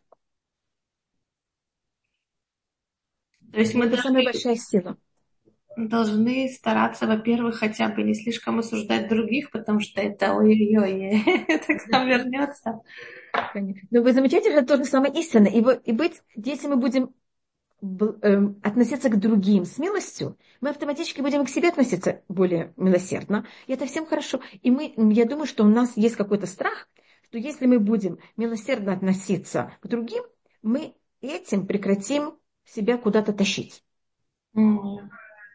То есть мы это должны, самая большая сила. должны стараться, во-первых, хотя бы не слишком осуждать других, потому что это ой-ой-ой, это к нам вернется. Но вы замечаете, что это то же самое истина. И, и быть, если мы будем э, относиться к другим с милостью, мы автоматически будем к себе относиться более милосердно. И это всем хорошо. И мы, я думаю, что у нас есть какой-то страх, что если мы будем милосердно относиться к другим, мы этим прекратим себя куда-то тащить. Mm.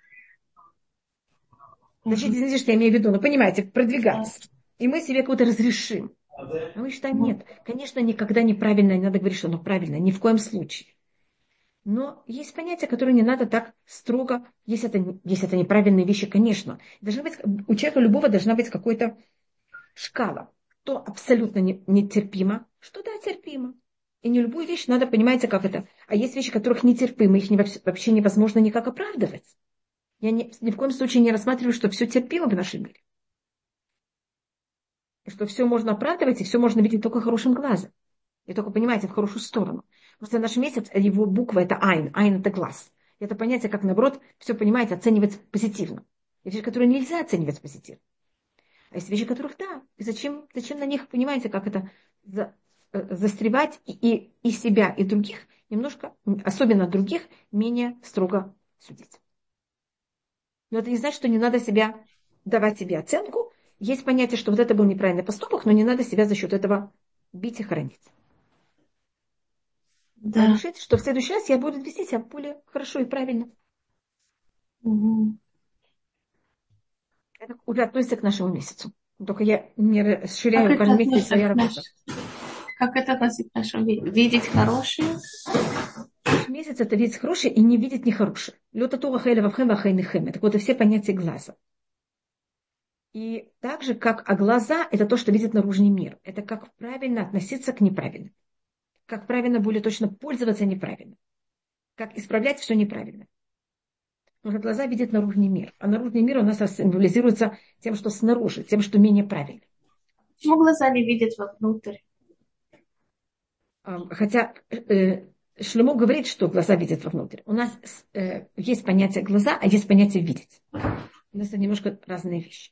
Значит, извините, что я имею в виду, но понимаете, продвигаться. И мы себе куда-то разрешим. А мы считаем, нет, конечно, никогда неправильно, не надо говорить, что оно правильно, ни в коем случае. Но есть понятия, которые не надо так строго, если это, если это неправильные вещи, конечно. Должна быть, у человека любого должна быть какая-то шкала. Что абсолютно нетерпимо, что да, терпимо. И не любую вещь надо, понимаете, как это. А есть вещи, которых нетерпимы, их не, вообще невозможно никак оправдывать. Я ни, ни в коем случае не рассматриваю, что все терпимо в нашем мире. И что все можно оправдывать, и все можно видеть только хорошим глазом. И только, понимаете, в хорошую сторону. Просто наш месяц, его буква это айн, айн это глаз. И это понятие, как наоборот, все, понимаете, оценивать позитивно. Есть вещи, которые нельзя оценивать позитивно. А есть вещи, которых да. И зачем, зачем на них, понимаете, как это за, застревать и, и, и себя, и других, немножко, особенно других, менее строго судить. Но это не значит, что не надо себя давать себе оценку. Есть понятие, что вот это был неправильный поступок, но не надо себя за счет этого бить и хоронить. Да. А решить, что в следующий раз я буду вести себя более хорошо и правильно. Угу. Это уже относится к нашему месяцу. Только я не расширяю каждый месяц своя работа. Наш... Как это относится к нашему видеть? Видеть хорошее? Месяц это видеть хорошее и не видеть нехорошее. Это вот все понятия глаза. И так же, как а глаза, это то, что видит наружный мир. Это как правильно относиться к неправильному. Как правильно более точно пользоваться неправильно. Как исправлять все неправильно. Потому что глаза видят наружный мир. А наружный мир у нас символизируется тем, что снаружи, тем, что менее правильно. Почему глаза не видят вовнутрь? Хотя э, Шломо говорит, что глаза видят вовнутрь. У нас э, есть понятие глаза, а есть понятие видеть. У нас это немножко разные вещи.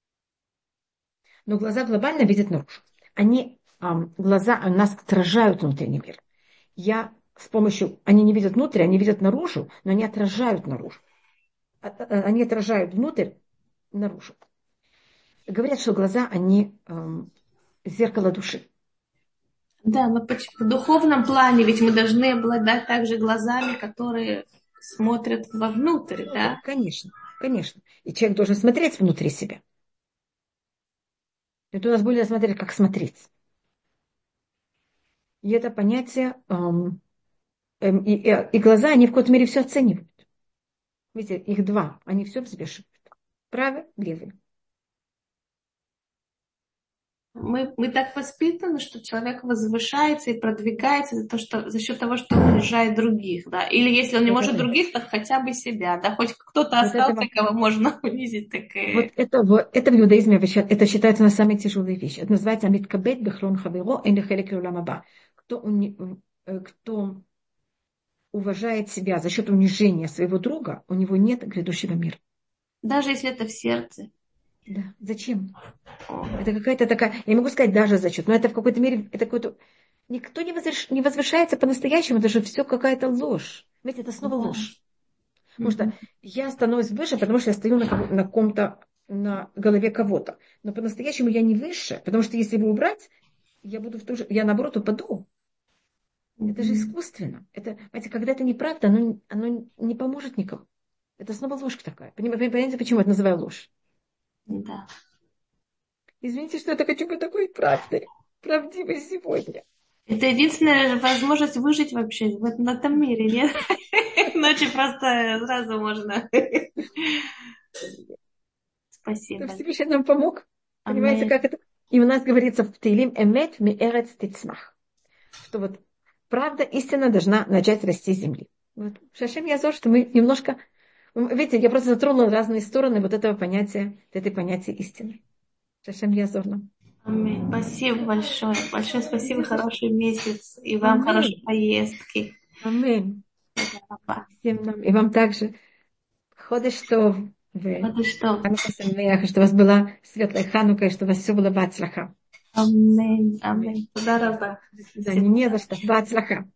Но глаза глобально видят наружу. Они, э, глаза у нас отражают внутренний мир. Я с помощью, они не видят внутрь, они видят наружу, но они отражают наружу. Они отражают внутрь, наружу. Говорят, что глаза, они э, зеркало души. Да, но в духовном плане ведь мы должны обладать также глазами, которые смотрят вовнутрь, да? Конечно, конечно. И человек должен смотреть внутри себя. Это у нас более смотреть, как смотреть. И это понятие, эм, эм, и, и, и глаза, они в какой-то мере все оценивают. Видите, их два, они все взвешивают. Правый, левый. Мы, мы так воспитаны, что человек возвышается и продвигается за, то, что, за счет того, что он унижает других. Да? Или если он не Вот может это, других, то хотя бы себя. Да? Хоть кто-то вот остался, этого, кого можно унизить. Так и... вот это, вот, это в иудаизме это считается на самой тяжелой вещи. Это называется амиткабет бехлон хаверо эйн лехелек леулам аба. Кто, уни, кто уважает себя за счет унижения своего друга, у него нет грядущего мира. Даже если это в сердце. Да. Зачем? Это какая-то такая, я не могу сказать даже за счет, но это в какой-то мере, это какой-то... Никто не, возвыш... не возвышается по-настоящему, это же все какая-то ложь. Видите, это снова Да. ложь. Потому что я становлюсь выше, потому что я стою на, кого... на ком-то, на голове кого-то. Но по-настоящему я не выше, потому что если его убрать, я буду в ту же... я наоборот упаду. Это же искусственно. Это, знаете, когда это неправда, оно, оно не поможет никому. Это снова ложь такая. Понимаете, почему я это называю ложь? Да. Извините, что я хочу быть такой правдой, правдивой сегодня. Это единственная возможность выжить вообще в этом, в этом мире, нет? Иначе просто сразу можно. Спасибо. Что Всевышний нам помог. Понимаете, Аминь. как это? И у нас говорится в Теилим «Эмет ми эрец тицмах», что вот правда, истина должна начать расти с земли. Вот. Шашем Язор, что мы немножко... Видите, я просто затронула разные стороны вот этого понятия, этой понятия истины. Шашем Язор нам. Аминь. Спасибо большое. Большое спасибо. Хороший месяц. И вам Аминь. хорошей поездки. Аминь. Спасибо. Всем нам. И вам также. Ходишь, что вы. Вот и что. Что у вас была светлая Ханука, и что у вас все было бацлаха. Аминь. Аминь. Туда раба. Да, не за что. Бацлаха.